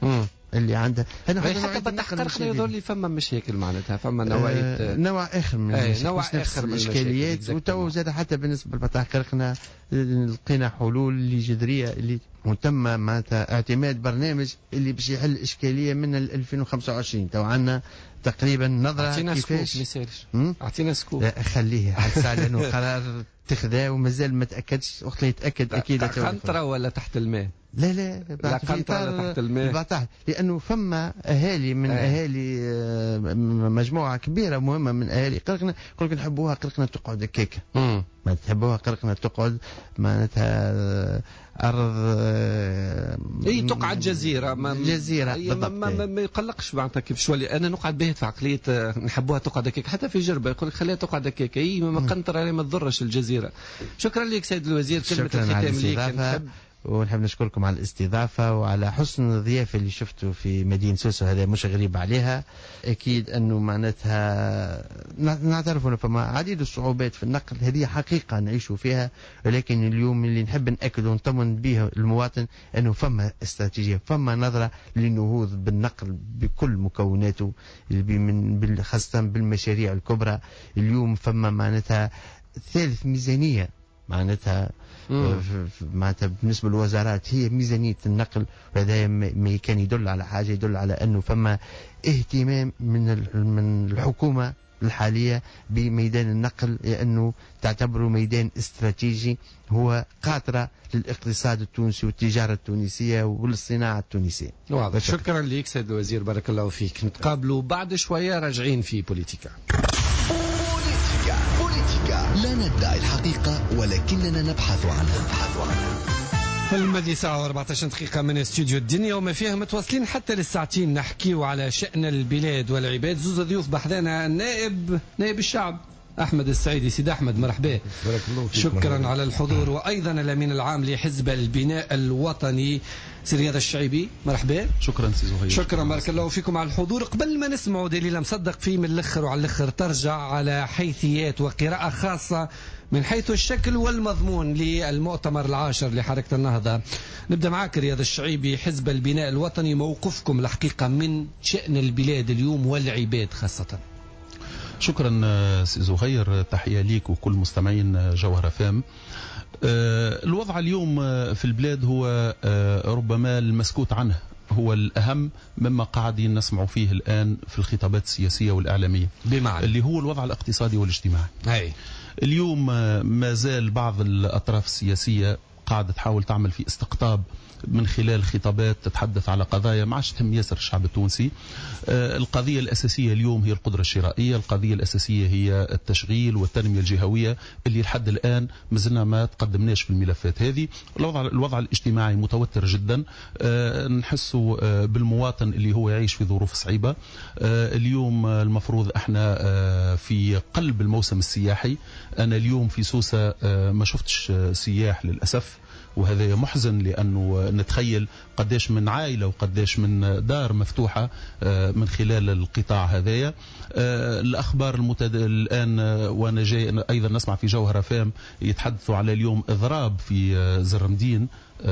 اللي عندها حتى بتحقيقنا يظهر لي فما مشاكل معناتها فما نوعيه نوع اخر من نوع اخر من الاشكاليات. وتو زاد حتى بالنسبه لتحقيقنا لقينا حلول اللي جذريه اللي وتم معناتها اعتماد برنامج اللي باش يحل اشكاليه من 2025. تو عندنا تقريبا نظره كيفاش اعطينا سكوب. لا خليه حتى لانه قرار اتخذه ومازال ما تاكدش. وقت يتاكد اكيد قنطره ولا تحت الماء. لا قنطره تحت الماء. لانه فما اهالي من اهالي مجموعه كبيره مهمه من اهالي قرقنا يقول لك نحبوها قرقنا تقعد هكاك. ما تحبوها قرقنا تقعد معناتها ارض اي تقعد جزيره جزيره ما يقلقش معناتها كيف شويه. انا نقعد باهت في عقليه نحبوها تقعد هكاك. حتى في جربه يقول لك خليها تقعد هكاك. اي ما قنطره ما تضرش الجزيره. شكرا لك سيد الوزير. كلمه الختام ليك. ونحب نشكركم على الاستضافة وعلى حسن الضيافة اللي شفتوا في مدينة سوسة. هذا مش غريب عليها. أكيد أنه معناتها نعترف أنه فما عديد الصعوبات في النقل. هذه حقيقة نعيشوا فيها. ولكن اليوم اللي نحب نأكد ونطمن به المواطن أنه فما استراتيجية فما نظرة للنهوض بالنقل بكل مكوناته خاصة بالمشاريع الكبرى. اليوم فما معناتها ثالث ميزانية معناتها بالنسبة للوزارات هي ميزانية النقل. وهذا ما كان يدل على حاجة يدل على أنه فما اهتمام من الحكومة الحالية بميدان النقل لأنه تعتبره ميدان استراتيجي هو قاطرة للاقتصاد التونسي والتجارة التونسية والصناعة التونسية. شكرا لك سيد الوزير بارك الله فيك. نتقابلوا بعد شوية راجعين في بوليتيكا. لا ندعي الحقيقة ولكننا نبحث عنها. في المدي ساعة 14 دقيقة من استوديو الدنيا وما فيها متواصلين حتى للساعتين نحكيو على شأن البلاد والعباد. زوز ضيوف بحذانا نائب الشعب أحمد السعيدي. سيد أحمد مرحبا. شكرا على الحضور. وأيضا الأمين العام لحزب البناء الوطني سي رياض الشعيبي مرحبا. شكرا سي زهير. شكرا بارك الله فيكم على الحضور. قبل ما نسمعوا دليل مصدق فيه من الاخر وعلى الاخر ترجع على حيثيات وقراءة خاصة من حيث الشكل والمضمون للمؤتمر العاشر لحركة النهضة. نبدأ معك رياض الشعيبي. حزب البناء الوطني موقفكم الحقيقة من شأن البلاد اليوم والعباد خاصة. شكرا سي زهير. تحية ليك وكل مستمعين جوهر فام. الوضع اليوم في البلاد هو ربما المسكوت عنه هو الأهم مما قاعدين نسمع فيه الآن في الخطابات السياسية والإعلامية بمعنى اللي هو الوضع الاقتصادي والاجتماعي. اليوم ما زال بعض الأطراف السياسية قاعدة تحاول تعمل في استقطاب من خلال خطابات تتحدث على قضايا ما عادش تهم ياسر الشعب التونسي. القضية الأساسية اليوم هي القدرة الشرائية. القضية الأساسية هي التشغيل والتنمية الجهوية اللي لحد الآن مازلنا ما تقدمناش في الملفات هذه. الوضع الاجتماعي متوتر جدا. نحسوا بالمواطن اللي هو يعيش في ظروف صعيبة. اليوم المفروض احنا في قلب الموسم السياحي. أنا اليوم في سوسة ما شفتش سياح للأسف وهذا محزن لأنه نتخيل قداش من عائلة وقداش من دار مفتوحة من خلال القطاع هذايا. الأخبار الآن وأنا جاي أيضا نسمع في جوهر فام يتحدثوا على اليوم إضراب في زرمدين.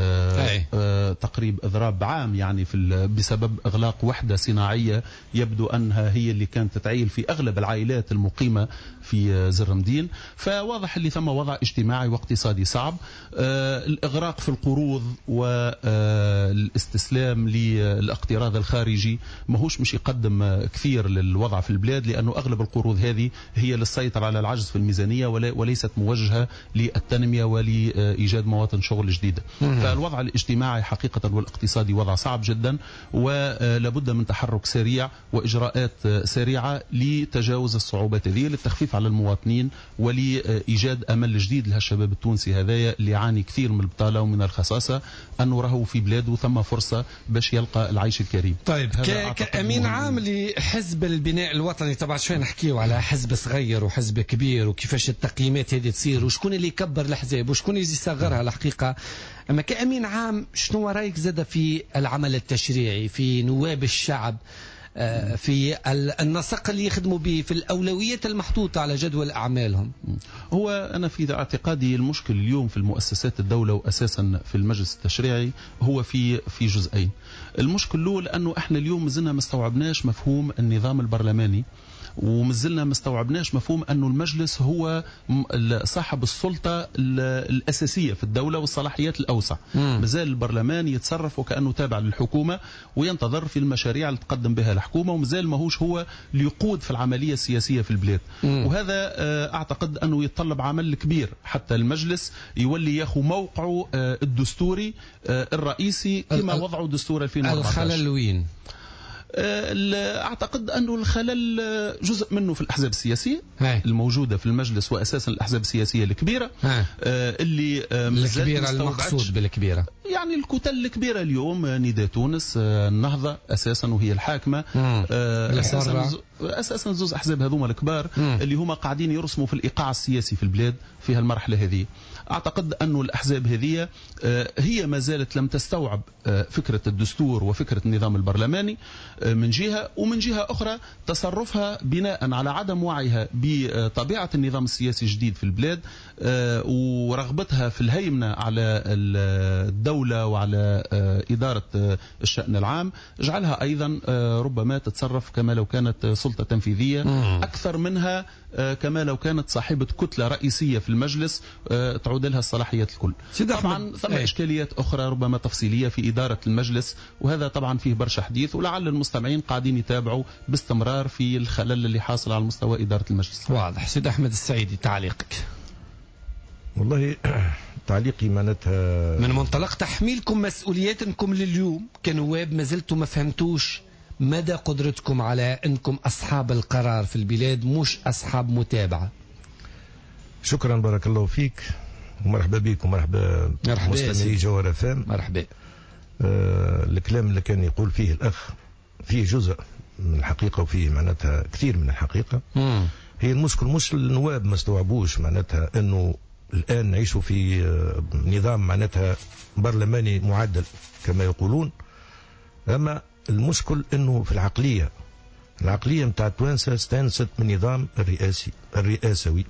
تقريب إضراب عام يعني بسبب إغلاق وحدة صناعية يبدو أنها هي اللي كانت تعيل في أغلب العائلات المقيمة في زرمدين. فواضح اللي ثم وضع اجتماعي واقتصادي صعب. الإغراق في القروض والاستسلام للاقتراض الخارجي ماهوش مش يقدم كثير للوضع في البلاد لأنه أغلب القروض هذه هي للسيطرة على العجز في الميزانية وليست موجهة للتنمية ولإيجاد مواطن شغل جديدة. فالوضع الاجتماعي حقيقة والاقتصادي وضع صعب جدا ولابد من تحرك سريع وإجراءات سريعة لتجاوز الصعوبات هذه للتخفيف على المواطنين ولإيجاد أمل جديد لهالشباب التونسي هذايا اللي يعاني كثير من البطالة ومن الخصاصة أنه راهو في بلاده ثم فرصة باش يلقى العيش الكريم. طيب كأمين عام لحزب البناء الوطني طبعا شوي نحكيه على حزب صغير وحزب كبير وكيفاش التقييمات هذه تصير وشكون اللي يكبر الأحزاب وشكون اللي يصغرها الحقيقة. أما كأمين عام شنو رأيك زاد في العمل التشريعي في نواب الشعب في النسق اللي يخدموا به، في الأولويات المحطوطة على جدول أعمالهم. هو أنا في اعتقادي المشكل اليوم في المؤسسات الدولة وأساسا في المجلس التشريعي هو في جزئين. المشكل الأول أنه احنا اليوم مازلنا ما استوعبناش مفهوم النظام البرلماني، ومازلنا ما استوعبناش مفهوم أنه المجلس هو صاحب السلطة الأساسية في الدولة والصلاحيات الأوسع. مازال البرلمان يتصرف وكأنه تابع للحكومة وينتظر في المشاريع اللي تقدم بها الحكومة، ومازال ماهوش هو اللي يقود في العملية السياسية في البلاد. وهذا أعتقد أنه يتطلب عمل كبير حتى المجلس يولي ياخذ موقعه الدستوري الرئيسي كما وضعه دستور 2014. الخلل وين؟ أعتقد أنه الخلل جزء منه في الأحزاب السياسية الموجودة في المجلس، وأساسا الأحزاب السياسية الكبيرة اللي الكبيرة المقصود بالكبيرة يعني الكتل الكبيرة اليوم، نداء تونس، النهضة أساسا وهي الحاكمة، أساسا زوز أحزاب هذوما الكبار اللي هما قاعدين يرسموا في الإيقاع السياسي في البلاد في هالمرحلة هذه. أعتقد أنه الأحزاب هذه هي ما زالت لم تستوعب فكرة الدستور وفكرة النظام البرلماني من جهة، ومن جهة أخرى تصرفها بناء على عدم وعيها بطبيعة النظام السياسي الجديد في البلاد ورغبتها في الهيمنة على الدولة وعلى إدارة الشأن العام، جعلها أيضا ربما تتصرف كما لو كانت سلطة تنفيذية أكثر منها كما لو كانت صاحبة كتلة رئيسية في المجلس تعود لها الصلاحيات الكل. طبعا ثم إشكاليات أخرى ربما تفصيلية في إدارة المجلس، وهذا طبعا فيه برشا حديث، ولعل المستمعين قاعدين يتابعوا باستمرار في الخلل اللي حاصل على مستوى إدارة المجلس. واضح. سيد أحمد السعيدي، تعليقك؟ والله تعليقي معناتها من منطلق تحميلكم مسؤولياتكم لليوم كنواب، ما زلتوا ما فهمتوش مدى قدرتكم على أنكم أصحاب القرار في البلاد مش أصحاب متابعة. شكرا، بارك الله فيك، ومرحبا بك ومرحبا مستمعي جوهر FM. مرحبا. الكلام اللي كان يقول فيه الأخ فيه جزء من الحقيقة وفيه معناتها كثير من الحقيقة. هي المشكل مش النواب ما استوعبوش معناتها أنه الآن نعيشوا في نظام معناتها برلماني معدل كما يقولون، أما المشكل أنه في العقلية متاع التوانسة استانست من النظام الرئاسوي.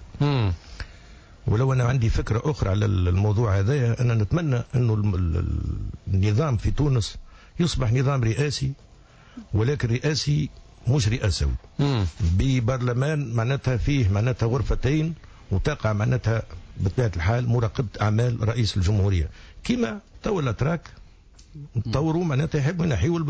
ولو أنا عندي فكرة أخرى على الموضوع هذا، أنا نتمنى أنه النظام في تونس يصبح نظام رئاسي، ولكن رئاسي مش رئاسوي، ببرلمان معناتها فيه معناتها غرفتين، وتقع معناتها بطبيعة الحال مراقبة أعمال رئيس الجمهورية، كما توا الأتراك طوروا معناتها يحبوا ينحيوا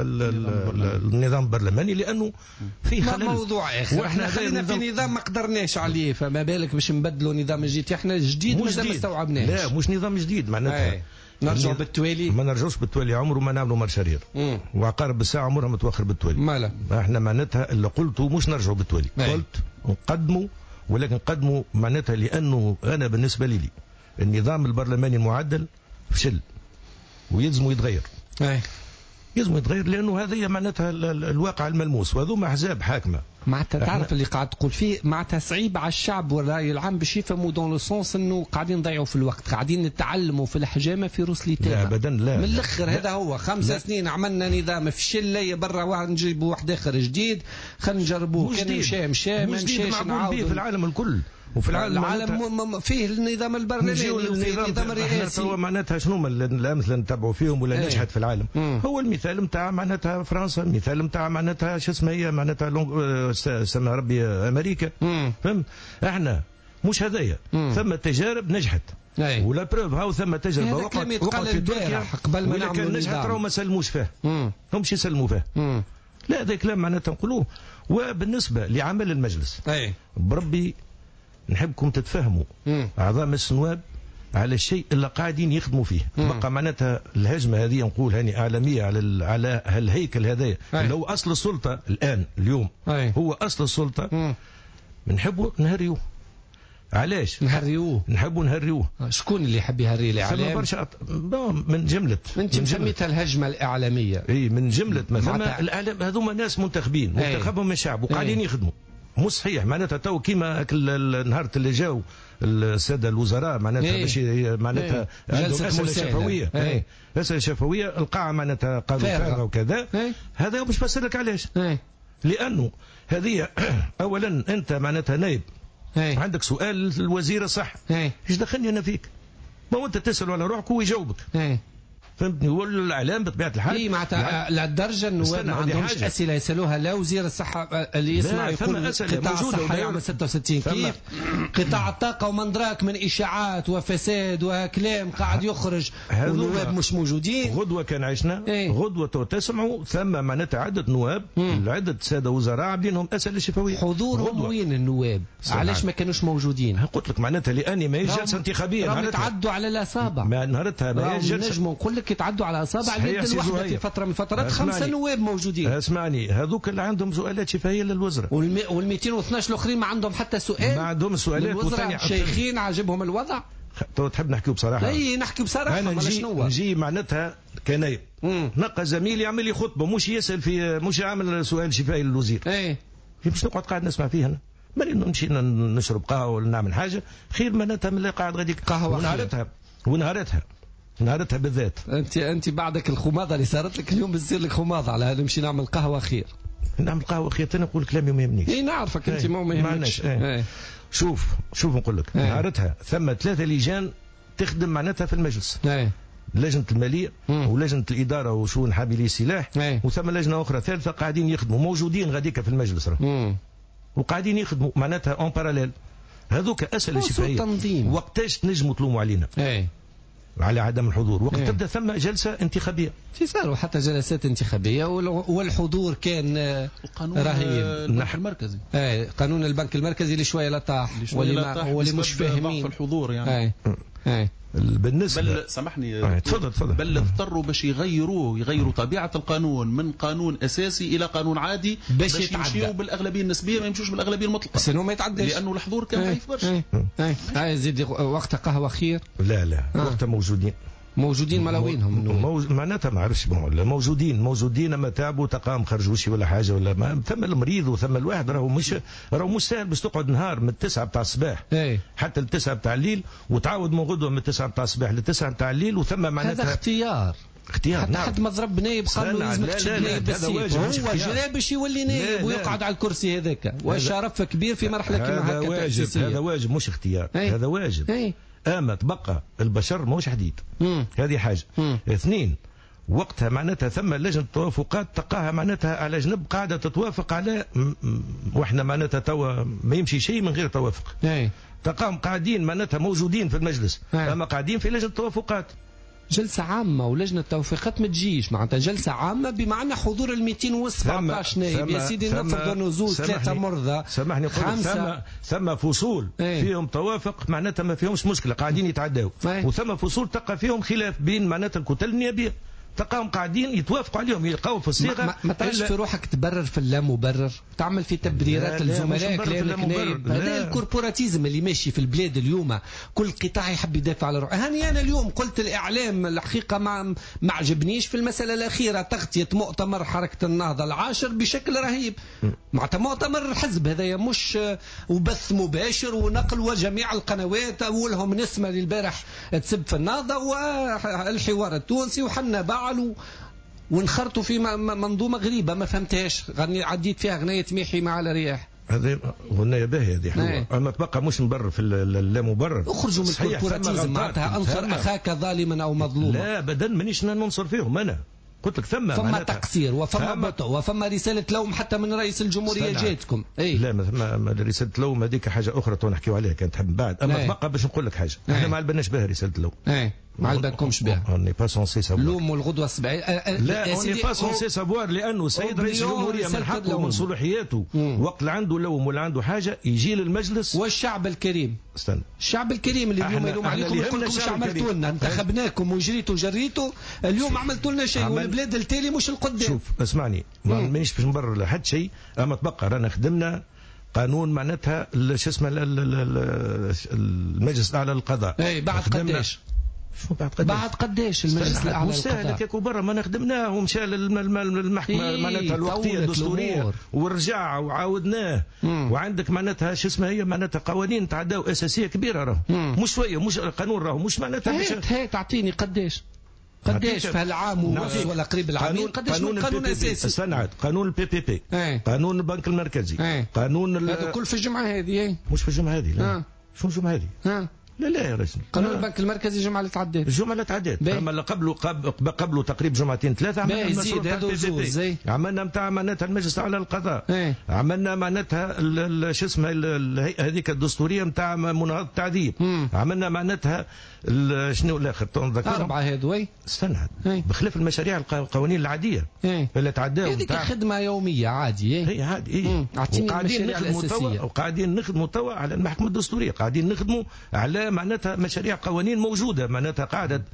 النظام البرلماني لانه في خلل. موضوع اخر، واحنا خلينا في نظام ما قدرناش عليه، فما بالك باش نبدلوا نظام جديد. احنا جديد مازال ما استوعبناش. لا مش نظام جديد معناتها نرجعوا بالتوالي، ما نرجعوش بالتوالي، عمره ما نعملوا مرشرير وعقارب الساعه عمرها ما توخر بالتوالي. مالا احنا معناتها اللي قلته مش نرجعوا بالتوالي، قلت نقدموا، ولكن قدموا معناتها لانه انا بالنسبه لي النظام البرلماني المعدل فشل ويلزموا يتغير. يلزموا يتغير لانه هذه معناتها الواقع الملموس، وهذوما احزاب حاكمه. معناتها تعرف اللي قاعد تقول فيه معناتها صعيب على الشعب والراي العام باش يفهموا دون لو سونس انه قاعدين نضيعوا في الوقت، قاعدين نتعلموا في الحجامه في روسلي تاما. لا ابدا، لا من الاخر هذا هو 5 سنين عملنا نظام فشل، لي برا واحد نجيبوا واحد اخر جديد، خلينا نجربوه، كان مشى ما مشاش نعاودوا في العالم الكل. وفي العالم فيه النظام البرلماني وفيه النظام الرئاسي. هو معناتها شنو الامثله نتبعوا فيهم ولا نجحت في العالم؟ هو المثال نتاع معناتها فرنسا، المثال نتاع معناتها شو اسمها هي معناتها سمى ربي امريكا. فهمت؟ احنا مش هذايا، ثم تجارب نجحت. ولا بروف هاو ثم تجربه وقعت في تركيا قبل ما نعملوا نجحت، راهو ما سلموش فيه، همش يسلموا فيه. لا هذا كلام معناتها نقولوه. وبالنسبه لعمل المجلس بربي نحبكم تتفهموا أعضاء النواب على الشيء اللي قاعدين يخدموا فيه. بقى معناتها الهجمة هذه نقول هاني عالمية على الهيكل هذايا اللي هو أصل السلطة الآن اليوم. هو أصل السلطة. بنحبوا نهريوه. علاش نحبوا نهريوه؟ شكون اللي يحب يهري الإعلام؟ برشا من جملة انت سميتها الهجمة الإعلامية. من جملة مثلا الإعلام هذوما ناس منتخبين، منتخبهم من الشعب وقاعدين يخدموا. مش صحيح. معناتها تو كيما نهار اللي جاو الساده الوزراء معناتها باش معناتها عندهم اسئله شفويه، اسئله شفويه القاعه معناتها قالوا فارغه وكذا. هذا باش نفسر علاش. لانه هذه اولا انت معناتها نائب عندك سؤال الوزير صح، ايش دخلني انا فيك؟ ما انت تسال على روحك ويجاوبك. فهمتني؟ هو الاعلام بطبيعه الحال معناتها للدرجه النواب ما عندهمش اسئله يسالوها لا وزير الصحه اللي يسمع يقول قطاع الصحه يعمل 66 كيف، قطاع الطاقه ومن دراك من اشاعات وفساد وكلام قاعد يخرج والنواب مش موجودين. غدوه كان عشنا غدوه تسمعوا ثم معناتها عده نواب عده ساده وزراء عاملينهم اسئله شفويه. حضورهم وين النواب؟ علاش ما كانوش موجودين؟ قلت لك معناتها لاني ما هيش جلسه انتخابيه، راهم يتعدوا على الاصابع. نهارتها ما هيش جلسه، نجموا نقول لك يتعدوا على اصابع اليد الواحده في فتره من الفترات 5 نواب موجودين. اسمعني هذوك اللي عندهم سؤالات شفهيه للوزراء، وال 212 الاخرين ما عندهم حتى سؤال، ما عندهم سؤالات. وثاني شيخين عاجبهم الوضع. تو تحب نحكي بصراحه؟ اي نحكي بصراحه. انا نجي معناتها كنايب نلقى زميل يعمل لي خطبه مش يسال في مش يعمل سؤال شفهي للوزير. باش نقعد قاعد نسمع فيها انا؟ مالي نمشي نشرب قهوه ولا نعمل حاجه خير معناتها من اللي قاعد غادي قهوه ونهارتها بالذات. انت بعدك الخماضه اللي صارت لك اليوم بتصير لك خماضه على نمشي نعمل قهوه خير. نعمل قهوه خير انا نقول كلامي ما يهمنيش. اي نعرفك انت ما يهمكش. شوف نقول لك نهارتها ثم 3 لجان تخدم معناتها في المجلس. لجنه الماليه ولجنه الاداره وشؤون حاملي السلاح وثم لجنه اخرى ثالثه قاعدين يخدموا موجودين غاديك في المجلس وقاعدين يخدموا معناتها اون باراليل. هذوك اسئله شفهيه. وقتاش نجموا تلوموا علينا على عدم الحضور؟ وقت تبدا ثم جلسه انتخابيه. صاروا حتى جلسات انتخابيه والحضور كان رهيب. البنك المركزي قانون البنك المركزي اللي شويه لطاح واللي مش فاهمين ضعف الحضور يعني. بالنسبه سامحني تفضل. بل اضطروا باش يغيروا طبيعه القانون من قانون اساسي الى قانون عادي باش يمشيوا بالاغلبيه النسبيه، ما يمشوش بالاغلبيه المطلقه. بس انه ما يتعداش لانه الحضور كان ضعيف برشا. زيد وقتها قهوه خير. لا وقتها موجودين ملاوينهم معناتها ما عرفش موجودين اما تعبوا تقام خرجوا شي ولا حاجه ولا ما ثم المريض وثم الواحد راهو مش سهل باش تقعد نهار من 9 بتاع الصباح حتى ل 9 بتاع الليل وتعاود من غدوه من 9 بتاع الصباح ل 9 بتاع الليل وثم معناتها هذا اختيار حتى حد ما ضرب نايب قال له لازمك تشد نايب بالسيف، هو جرى باش يولي نايب ويقعد على الكرسي هذاك، وشرف كبير في مرحله كما هكا تأسيسية. هذا واجب مش اختيار. هذا واجب. اما تبقى البشر ماهوش حديد. هذه حاجه. 2 وقتها معناتها ثم لجنه توافقات تلقاها معناتها على جنب قاعده تتوافق على واحنا معناتها توا ما يمشي شيء من غير توافق. تلقاهم قاعدين معناتها موجودين في المجلس اما قاعدين في لجنه توافقات. جلسة عامة ولجنة توفيقات ما تجيش معناتها جلسة عامة بمعنى حضور 217 نائب. يا سيدي نفرض نزول 3 مرضى سامحني نقول ثم فصول فيهم توافق معناتها ما فيهمش مشكلة قاعدين يتعداو وثم فصول تلقى فيهم خلاف بين معناتها الكتل النيابية تلقاهم قاعدين يتوافقوا عليهم يلقاوا في الصيغه. ما تعرفش في روحك تبرر في اللا مبرر، تعمل في تبريرات الزملاء لانك نايب. هذا الكوربوراتيزم اللي ماشي في البلاد اليوم، كل قطاع يحب يدافع على روحه. هاني انا اليوم قلت الاعلام الحقيقه ما عجبنيش في المساله الاخيره، تغطيه مؤتمر حركه النهضه العاشر بشكل رهيب. معناتها مؤتمر حزب هذايا مش وبث مباشر ونقل وجميع القنوات اولهم نسمه للبارح تسب في النهضه والحوار التونسي وحنا ونخرطوا في منظومه غريبه ما فهمتهاش. عديت فيها غنايه ميحي مع الرياح. هذه غنايه باهيه هذه حلوه. اما تبقى مش مبرر في لا مبرر. اخرجوا من الكوربوراتيزم معناتها انصر اخاك ظالما او مظلوما. لا ابدا مانيش ننصر فيهم انا. قلت لك ثم تقصير وفما بطء وفما رساله لوم حتى من رئيس الجمهوريه جاتكم. لا ما رساله لوم هذيك حاجه اخرى تو نحكيو عليها كانت تحب بعد. اما تبقى باش نقول لك حاجه احنا ما علبناش بها رساله لوم. ما علبكمش بها. اوني با سونسي سافوار. لوم والغدوه السبعين. لا اوني با سونسي سافوار لانه السيد رئيس الجمهوريه من حقه ومن صلاحياته وقت اللي عنده لوم ولا عنده حاجه يجي للمجلس. والشعب الكريم استنى الشعب الكريم اللي اليوم يلوم عليكم يقول لكم واش عملتوا لنا؟ انتخبناكم وجريتوا اليوم عملتوا لنا شيء والبلاد التالي مش القدام. شوف اسمعني مانيش باش نبرر لحد شيء اما تبقى رانا خدمنا قانون معناتها شو اسمه المجلس الاعلى للقضاء. بعد قداش؟ شو بعد قداش المجلس الاعلى للقضاء هكاك وبرا ما نخدمناه ومشى للمحكمه معناتها الوقتيه الدستوريه ورجع وعاودناه وعندك معناتها شو اسمها هي معناتها قوانين تعداو اساسيه كبيره راهو مش شويه مش القانون راهو مش معناتها هي تعطيني قداش في هالعام ونص ولا قريب العامين قداش من قانون اساسي استنى قانون البي بي بي قانون البنك المركزي قانون هذا كل في الجمعه هذه مش في الجمعه هذه لا شو الجمعه هذه لا يا رجل قانون البنك المركزي الجمعه اللي تعدات اما اللي قبله تقريبا جمعتين ثلاثه عملنا المشروع عملنا نتاع معناتها المجلس على القضاء عملنا معناتها شو اسمها الهيئه هذيك الدستوريه نتاع مناهضه التعذيب عملنا معناتها شنو الاخر تذكرهم 4 هذوي استنى بخلاف المشاريع القوانين العاديه اللي تعداو هذيك خدمه يوميه عادي هي عادي وقاعدين نخدموا توا على المحكمه الدستوريه قاعدين نخدموا على معناتها مشاريع قوانين موجوده معناتها قاعده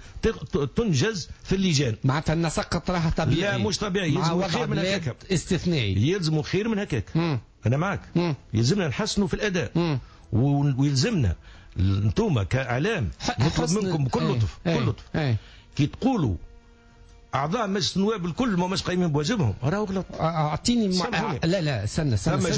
تنجز في اللجان معناتها النسق راها طبيعي لا مش طبيعي يلزم خير من هكاك استثنائي يلزم خير من هكاك انا معك يلزمنا نحسنوا في الاداء ويلزمنا انتم كاعلام نطلب منكم بكل لطف كل لطف كي تقولوا اعضاء مجلس النواب الكل ما مش قايمين بواجبهم راهو غلط اعطيني لا استنى ثم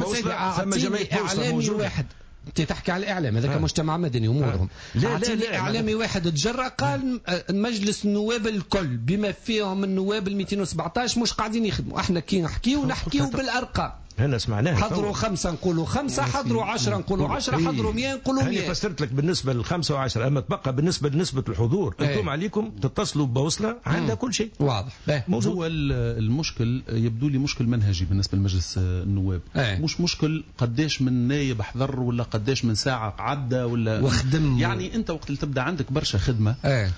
جمعيه اعلامي واحد انت تحكي على الاعلام هذاك مجتمع مدني امورهم لا اعلامي واحد تجرأ قال مجلس النواب الكل بما فيهم النواب ال 217 مش قاعدين يخدموا احنا كي نحكيو بالارقام هنا سمعناه حضروا 5 نقولوا 5 حضروا 10 نقولوا 10 حضروا 100 نقولوا 100 أنا فسرت لك بالنسبة لل5 و10 أما تبقى بالنسبة لنسبة الحضور أنتم عليكم تتصلوا بوصلة عندها كل شيء واضح هو المشكل يبدو لي مشكل منهجي بالنسبة لمجلس النواب مش مشكل قداش من نايب حضر ولا قداش من ساعة عدى ولا وخدم يعني أنت وقت اللي تبدأ عندك برشا خدمة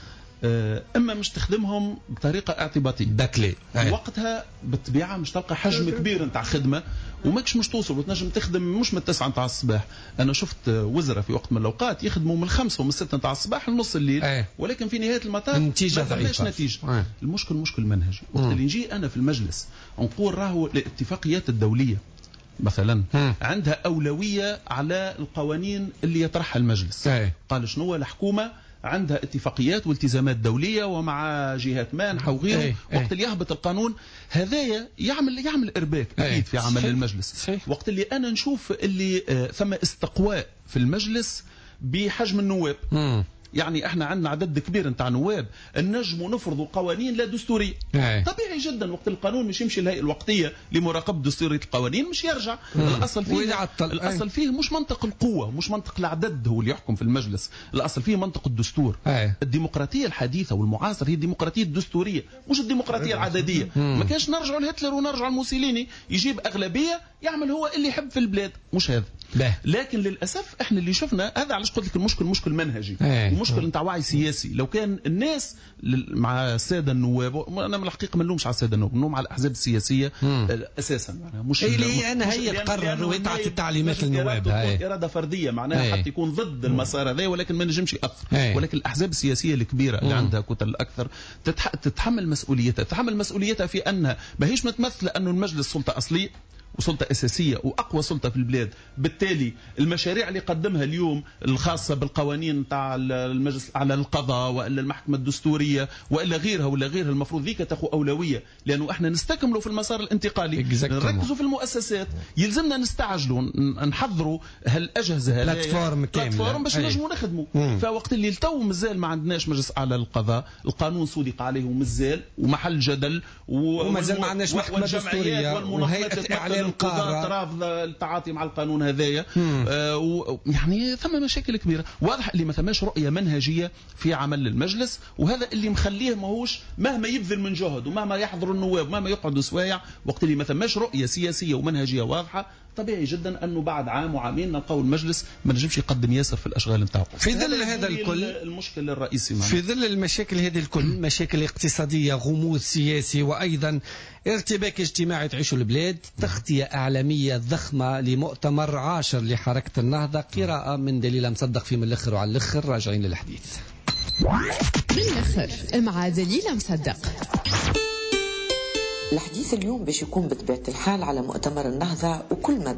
اما مش تخدمهم بطريقه اعتباطيه بكلي وقتها بالطبيعه مش تلقى حجم كبير نتاع خدمه وماكش مش توصل وتنجم تخدم مش من 9 نتاع الصباح. انا شفت وزراء في وقت من الاوقات يخدموا من 5 ومن 6 نتاع الصباح لنص الليل ولكن في نهايه المطاف نتيجه ضعيفه. المشكل مشكل منهجي. وقت اللي نجي انا في المجلس نقول راهو الاتفاقيات الدوليه مثلا عندها اولويه على القوانين اللي يطرحها المجلس. قال شنو الحكومه عندها اتفاقيات والتزامات دولية ومع جهات مانحة وغيره. وقت اللي يهبط القانون هذايا يعمل إرباك أكيد في عمل المجلس. وقت اللي أنا نشوف اللي ثم استقواء في المجلس بحجم النواب يعني احنا عندنا عدد كبير نتاع نواب النجم نفرضوا قوانين لا دستوريه. طبيعي جدا وقت القانون مش يمشي الهيئه الوقتيه لمراقبه دستوريه القوانين مش يرجع. الاصل فيه مش منطق القوه مش منطق العدد هو اللي يحكم في المجلس. الاصل فيه منطق الدستور. الديمقراطيه الحديثه والمعاصره هي الديمقراطيه الدستوريه مش الديمقراطيه العدديه. ما كانش نرجعوا لهتلر ونرجعوا لموسوليني يجيب اغلبيه يعمل هو اللي يحب في البلاد مش هذا. لكن للاسف احنا اللي شفنا هذا علاش قلت لك المشكل مشكل منهجي ومشكل نتاع وعي سياسي. لو كان الناس مع الساده النواب انا من الحقيقه ما نلومش على الساده النواب نلوم على الاحزاب السياسيه اساسا مش اللي انا هي تقرر وتعطي التعليمات للنواب اراده فرديه معناها حتى يكون ضد المسار هذا ولكن ما نجمش ياثر. ولكن الاحزاب السياسيه الكبيره اللي عندها كتل اكثر تتحمل مسؤوليتها في انها ماهيش متمثله انه المجلس سلطه اصليه وسلطة أساسية وأقوى سلطة في البلاد. بالتالي المشاريع اللي قدمها اليوم الخاصة بالقوانين تاع المجلس على القضاء وإلا المحكمة الدستورية وإلا غيرها المفروض ذيك تاخذ أولوية لأنه إحنا نستكملوا في المسار الانتقالي نركزوا في المؤسسات. يلزمنا نستعجلوا نحضروا هالأجهزة بلاتفورم باش نجموا نخدموا. فوقت اللي التو مازال ما عندناش مجلس على القضاء القانون صدق عليه ومازال ومحل جدل ومازال ما عندناش محكمة دستورية وهيئة إعلام القضاء رافض التعاطي مع القانون هذايا. يعني ثم مشاكل كبيرة. واضح اللي ما ثماش رؤية منهجية في عمل المجلس وهذا اللي مخليه ماهوش مهما يبذل من جهد ومهما يحضر النواب ومهما يقعدوا سوايع وقت اللي ما ثماش رؤية سياسية ومنهجية واضحة طبيعي جدا انه بعد عام وعامين نلقاو المجلس ما نجمش يقدم ياسر في الاشغال نتاعو. في ظل هذا الكل المشكل الرئيسي في ظل المشاكل هذه الكل مشاكل اقتصاديه غموض سياسي وايضا ارتباك اجتماعي تعيشه البلاد. تغطيه اعلاميه ضخمه لمؤتمر 10 لحركه النهضه. قراءه من دليل مصدق في من الاخر وعلى الاخر. راجعين للحديث من الاخر مع دليل مصدق. الحديث اليوم باش يكون بطبيعة الحال على مؤتمر النهضة وكل مدار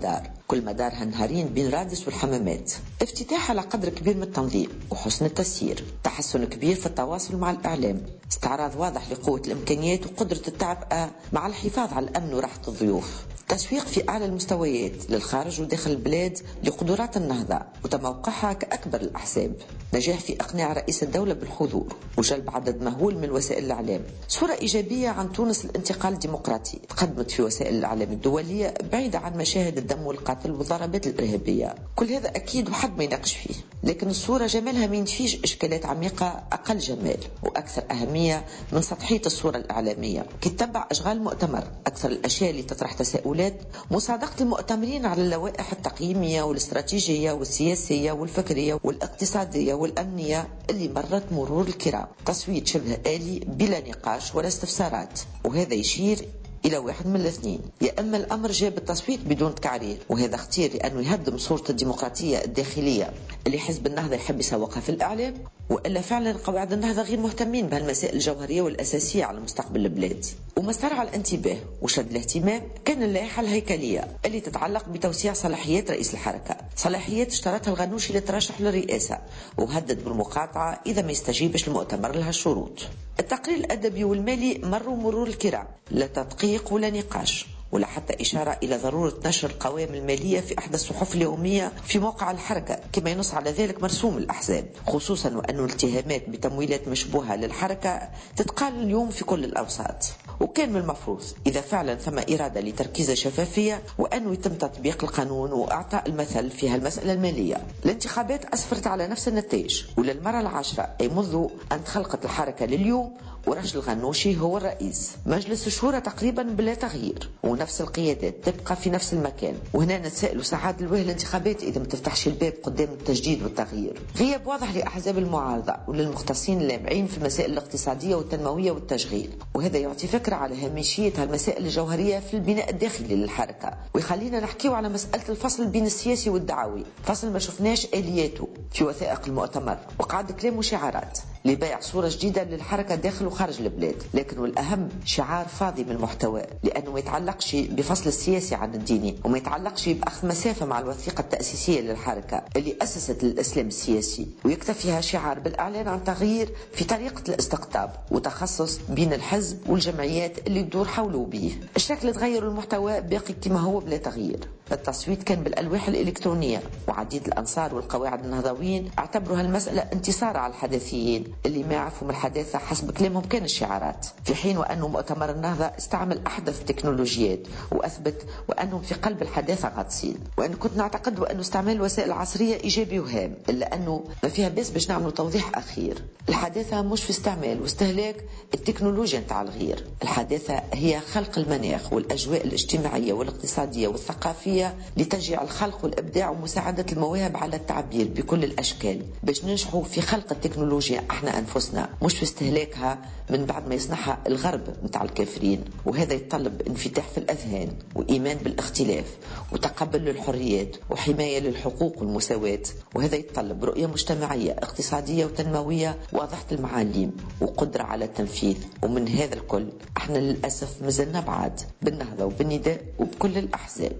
كل مدارها نهارين بين رادس والحمامات. افتتاح على قدر كبير من التنظيم وحسن التسيير، تحسن كبير في التواصل مع الإعلام، استعراض واضح لقوة الإمكانيات وقدرة التعبئة مع الحفاظ على الأمن وراحة الضيوف، تسويق في أعلى المستويات للخارج وداخل البلاد لقدرات النهضة وتموقعها كأكبر الأحزاب، نجاح في إقناع رئيس الدولة بالحضور وجلب عدد مهول من وسائل الإعلام، صورة إيجابية عن تونس الانتقال الديمقراطي تقدمت في وسائل الإعلام الدولية بعيدة عن مشاهد الدم والقتل والضربات الإرهابية. كل هذا أكيد وحد ما يناقش فيه، لكن الصورة جمالها ما ينفيش إشكالات عميقة أقل جمال وأكثر أهمية من سطحية الصورة الإعلامية. كي تتبع أشغال المؤتمر أكثر الأشياء اللي تطرح تساؤلات مصادقة المؤتمرين على اللوائح التقييمية والاستراتيجية والسياسية والفكرية والاقتصادية والأمنية اللي مرت مرور الكرام، تصويت شبه آلي بلا نقاش ولا استفسارات، وهذا يشير إلى واحد من الاثنين: يا إما الأمر جاء بالتصويت بدون تكعرير، وهذا اختيار لأنه يهدم صورة الديمقراطية الداخلية اللي حزب النهضة يحب يسوقها في الإعلام، وإلا فعلا قواعد النهضة غير مهتمين بهالمسائل الجوهرية والأساسية على مستقبل البلاد. وما استرعى الانتباه وشد الاهتمام كان اللائحة الهيكلية اللي تتعلق بتوسيع صلاحيات رئيس الحركة، صلاحيات اشترطها الغنوشي للترشح للرئاسة وهدد بالمقاطعة إذا ما يستجيبش المؤتمر لها الشروط. التقرير الأدبي والمالي مروا مرور الكرام، لا تدقيق ولا نقاش ولا حتى إشارة إلى ضرورة نشر القوائم المالية في أحد الصحف اليومية في موقع الحركة كما ينص على ذلك مرسوم الأحزاب، خصوصا وأن الاتهامات بتمويلات مشبوهة للحركة تتقال اليوم في كل الأوساط. وكان من المفروض إذا فعلا ثم إرادة لتركيز الشفافية وأنه يتم تطبيق القانون وإعطاء المثل في هالمسألة المالية. الانتخابات أسفرت على نفس النتائج وللمرة العاشرة أي منذ أن تخلقت الحركة لليوم ورشد الغنوشي هو الرئيس. مجلس الشورى تقريبا بلا تغيير ونفس القيادات تبقى في نفس المكان، وهنا نتساءلوا ساعات الوهله الانتخابات إذا ما تفتحش الباب قدام التجديد والتغيير. غياب واضح لأحزاب المعارضة وللمختصين اللامعين في المسائل الاقتصادية والتنموية والتشغيل، وهذا يعطي فكرة على هامشية هالمسائل الجوهرية في البناء الداخلي للحركة، ويخلينا نحكيو على مسألة الفصل بين السياسي والدعوي، فصل ما شفناش آلياته في وثائق المؤتمر وقعد كلام وشعارات لبيع صورة جديدة للحركة داخل وخارج البلاد، لكن والأهم شعار فاضي من المحتوى لأنه ما يتعلقش بفصل السياسي عن الديني وما يتعلقش بأخذ مسافة مع الوثيقة التأسيسية للحركة اللي أسست للإسلام السياسي، ويكتفيها شعار بالإعلان عن تغيير في طريقة الاستقطاب وتخصص بين الحزب والجمعيات اللي تدور حوله به. الشكل تغير والمحتوى باقي كما هو بلا تغيير. التصويت كان بالألواح الإلكترونية وعديد الأنصار والقواعد النهضويين اعتبروا هالمسألة انتصار على الحداثيين اللي ما عرفوا من الحداثة حسب كلامهم كان الشعارات، في حين وأنه مؤتمر النهضة استعمل أحدث التكنولوجيات وأثبت وأنهم في قلب الحداثة غاطسين. وأن كنت نعتقد أنه استعمال الوسائل العصرية إيجابي وهام، إلا أنه ما فيها بس باش نعملوا توضيح أخير. الحداثة مش في استعمال واستهلاك التكنولوجيا نتاع الغير، الحداثة هي خلق المناخ والأجواء الاجتماعية والاقتصادية والثقافية لتشجيع الخلق والإبداع ومساعدة المواهب على التعبير بكل الأشكال باش ننجحوا في خلق التكنولوجيا احنا أنفسنا، مش في استهلاكها من بعد ما يصنعها الغرب متاع الكافرين. وهذا يتطلب انفتاح في الأذهان وإيمان بالاختلاف وتقبل للحريات وحماية للحقوق والمساواة، وهذا يتطلب رؤية مجتمعية اقتصادية وتنموية واضحة المعالم وقدرة على التنفيذ. ومن هذا الكل احنا للأسف مازلنا بعاد بالنهضة وبالنداء وبكل الأحزاب.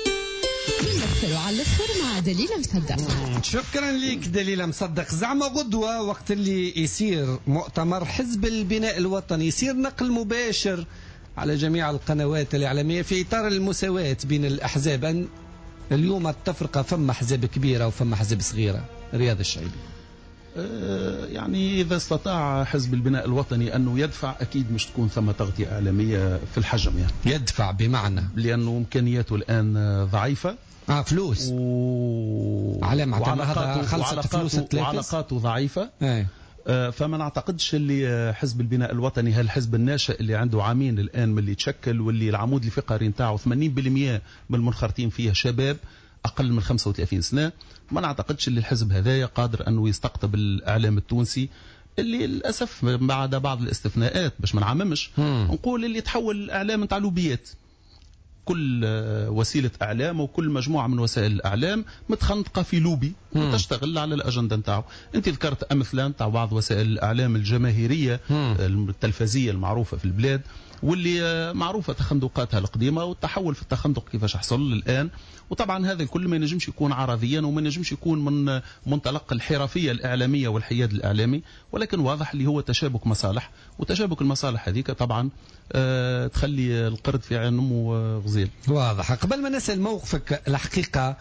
نكثر على الأصفر مع دليل مصدق. شكرا لك دليل مصدق. زعما غدوة وقت اللي يصير مؤتمر حزب البناء الوطني يصير نقل مباشر على جميع القنوات الإعلامية في إطار المساواة بين الأحزاب. اليوم التفرقة فما أحزاب كبيرة وفما أحزاب صغيرة. رياض الشعيبي يعني إذا استطاع حزب البناء الوطني أنه يدفع أكيد مش تكون ثم تغطية إعلامية في الحجم، يعني يدفع بمعنى لأنه إمكانياته الآن ضعيفة، فلوس وعلاقاته ضعيفة. فما نعتقدش اللي حزب البناء الوطني هالحزب الناشئ اللي عنده عامين الآن من اللي تشكل واللي العمود الفقري نتاعه 80% من المنخرطين فيه شباب أقل من 35 سنة، ما نعتقدش اللي الحزب هذايا قادر أنه يستقطب الإعلام التونسي اللي للأسف بعد بعض الاستثناءات باش ما نعممش نقول اللي تحول الإعلام نتاع لوبيات. كل وسيلة إعلام وكل مجموعة من وسائل الإعلام متخنطقة في لوبي وتشتغل على الأجندة نتاعه. أنت ذكرت أمثلة نتاع بعض وسائل الإعلام الجماهيرية التلفزية المعروفة في البلاد، واللي معروفة تخندقاتها القديمة والتحول في التخندق كيفاش حصل الآن. وطبعا هذا الكل ما ينجمش يكون عرضيا وما ينجمش يكون من منطلق الحرفية الإعلامية والحياد الإعلامي، ولكن واضح اللي هو تشابك مصالح، وتشابك المصالح هذيك طبعا تخلي القرد في عين أمه غزيل. واضح. قبل ما نسأل موقفك الحقيقة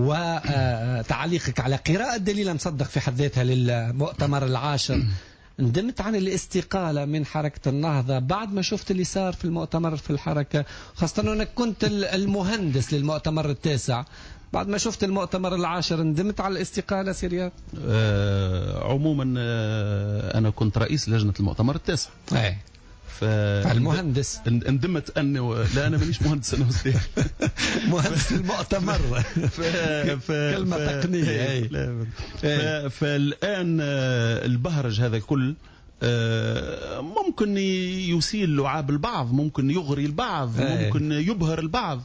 وتعليقك على قراءة دليل مصدق في حد ذاتها للمؤتمر العاشر، ندمت عن الاستقالة من حركة النهضة بعد ما شفت اللي صار في المؤتمر في الحركة، خاصة أنك كنت المهندس للمؤتمر التاسع، بعد ما شفت المؤتمر العاشر ندمت على الاستقالة سيريات؟ عموما أنا كنت رئيس لجنة المؤتمر التاسع. المهندس اندمت انه لا انا مانيش مهندس، انا استاذ مهندس المؤتمر كلمه تقنيه. فالان البهرج هذا الكل ممكن يسيل لعاب البعض، ممكن يغري البعض، ممكن يبهر البعض،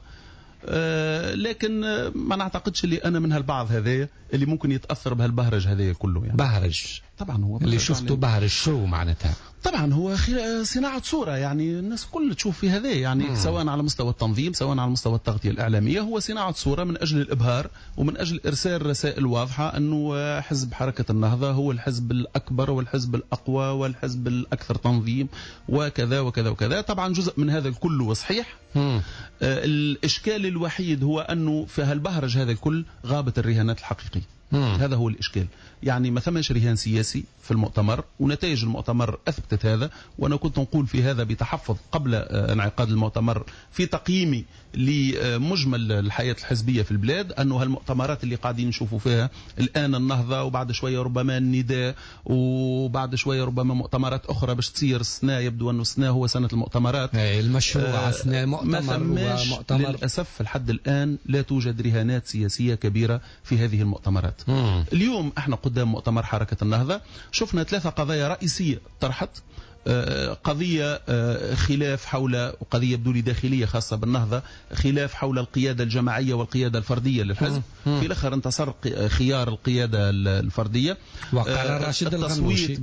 لكن ما نعتقدش اللي انا من هالبعض هذايا اللي ممكن يتاثر بهالبهرج هذايا كله. يعني بهرج طبعا هو اللي شفته يعني بهرج شو معناتها؟ طبعا هو صناعة صورة، يعني الناس كل تشوف في هذا، يعني سواء على مستوى التنظيم سواء على مستوى التغطية الإعلامية، هو صناعة صورة من أجل الإبهار ومن أجل إرسال رسائل واضحة أنه حزب حركة النهضة هو الحزب الأكبر والحزب الأقوى والحزب الأكثر تنظيم وكذا وكذا وكذا. طبعا جزء من هذا الكل وصحيح. الإشكال الوحيد هو أنه في هالبهرج هذا الكل غابت الرهانات الحقيقية. هذا هو الإشكال. يعني ما ثمش رهان سياسي في المؤتمر، ونتائج المؤتمر أثبتت هذا، وأنا كنت نقول في هذا بتحفظ قبل انعقاد المؤتمر في تقييمي لمجمل الحياة الحزبية في البلاد، أنه هالمؤتمرات اللي قاعدين نشوفوا فيها الآن النهضة، وبعد شوية ربما النداء، وبعد شوية ربما مؤتمرات أخرى باش تصير السنة، يبدو أنه السنة هو سنة المؤتمرات المشروع سنة مؤتمر للأسف لحد الآن لا توجد رهانات سياسية كبيرة في هذه المؤتمرات. اليوم احنا قدام مؤتمر حركة النهضة شفنا 3 قضايا رئيسية طرحت. قضية خلاف حول، وقضية يبدو لي داخلية خاصة بالنهضة، خلاف حول القيادة الجماعية والقيادة الفردية للحزب. في الأخر انتصر خيار القيادة الفردية. التصويت ب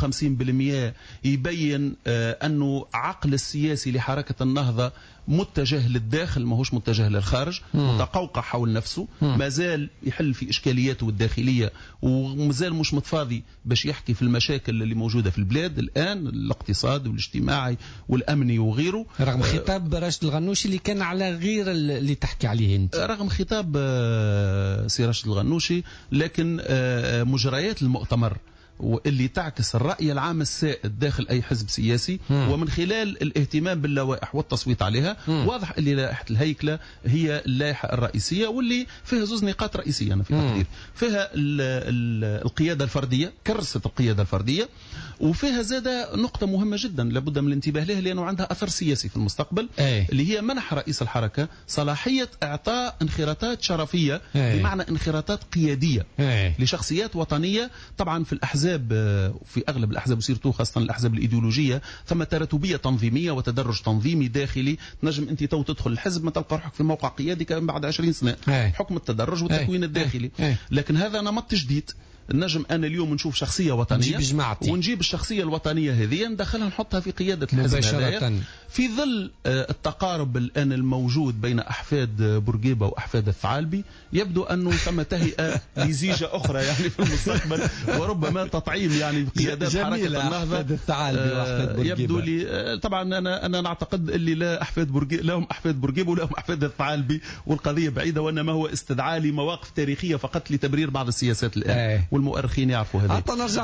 58% يبين أنه عقل السياسي لحركة النهضة متجه للداخل ماهوش متجه للخارج، متقوقع حول نفسه، ما زال يحل في إشكالياته الداخلية، ومازال مش متفاضي باش يحكي في المشاكل اللي موجودة في البلاد الآن، الاقتصاد والاجتماعي والأمني وغيره، رغم خطاب راشد الغنوشي اللي كان على غير اللي تحكي عليه انت. رغم خطاب سي راشد الغنوشي، لكن مجريات المؤتمر واللي تعكس الرأي العام السائد داخل أي حزب سياسي، ومن خلال الاهتمام باللوائح والتصويت عليها، واضح اللي لائحة الهيكلة هي اللائحة الرئيسية، واللي فيها 2 نقاط رئيسية أنا في تقدير. فيها القيادة الفردية، كرست القيادة الفردية، وفيها زادة نقطة مهمة جدا لابد من الانتباه لها لأنه عندها أثر سياسي في المستقبل، اللي هي منح رئيس الحركة صلاحية إعطاء انخراطات شرفية، بمعنى انخراطات قيادية لشخصيات وطنية. طبعا في الأحزاب، في أغلب الأحزاب وسيرتو خاصة الأحزاب الإيديولوجية، ثم تراتبية تنظيمية وتدرج تنظيمي داخلي. نجم أنت تدخل الحزب ما تلقى روحك في موقع قيادي بعد 20 سنة، حكم التدرج والتكوين الداخلي. لكن هذا نمط جديد. النجم أنا اليوم نشوف شخصية وطنية ونجيب الشخصية الوطنية هذه ندخلها نحطها في قيادة الحزب في ظل التقارب الآن الموجود بين أحفاد بورقيبة وأحفاد الثعالبي. يبدو أنه ثم تهيئة لزيجة أخرى يعني في المستقبل، وربما تطعيم يعني قيادات حركة النهضة. يبدو لي طبعا أنا نعتقد اللي لا أحفاد بورقيبة لهم أحفاد بورقيبة ولهم أحفاد الثعالبي، والقضية بعيدة، وإنما هو استدعاء لمواقف تاريخية فقط لتبرير بعض السياسات الآن. والمؤرخين يعرفوا هذا.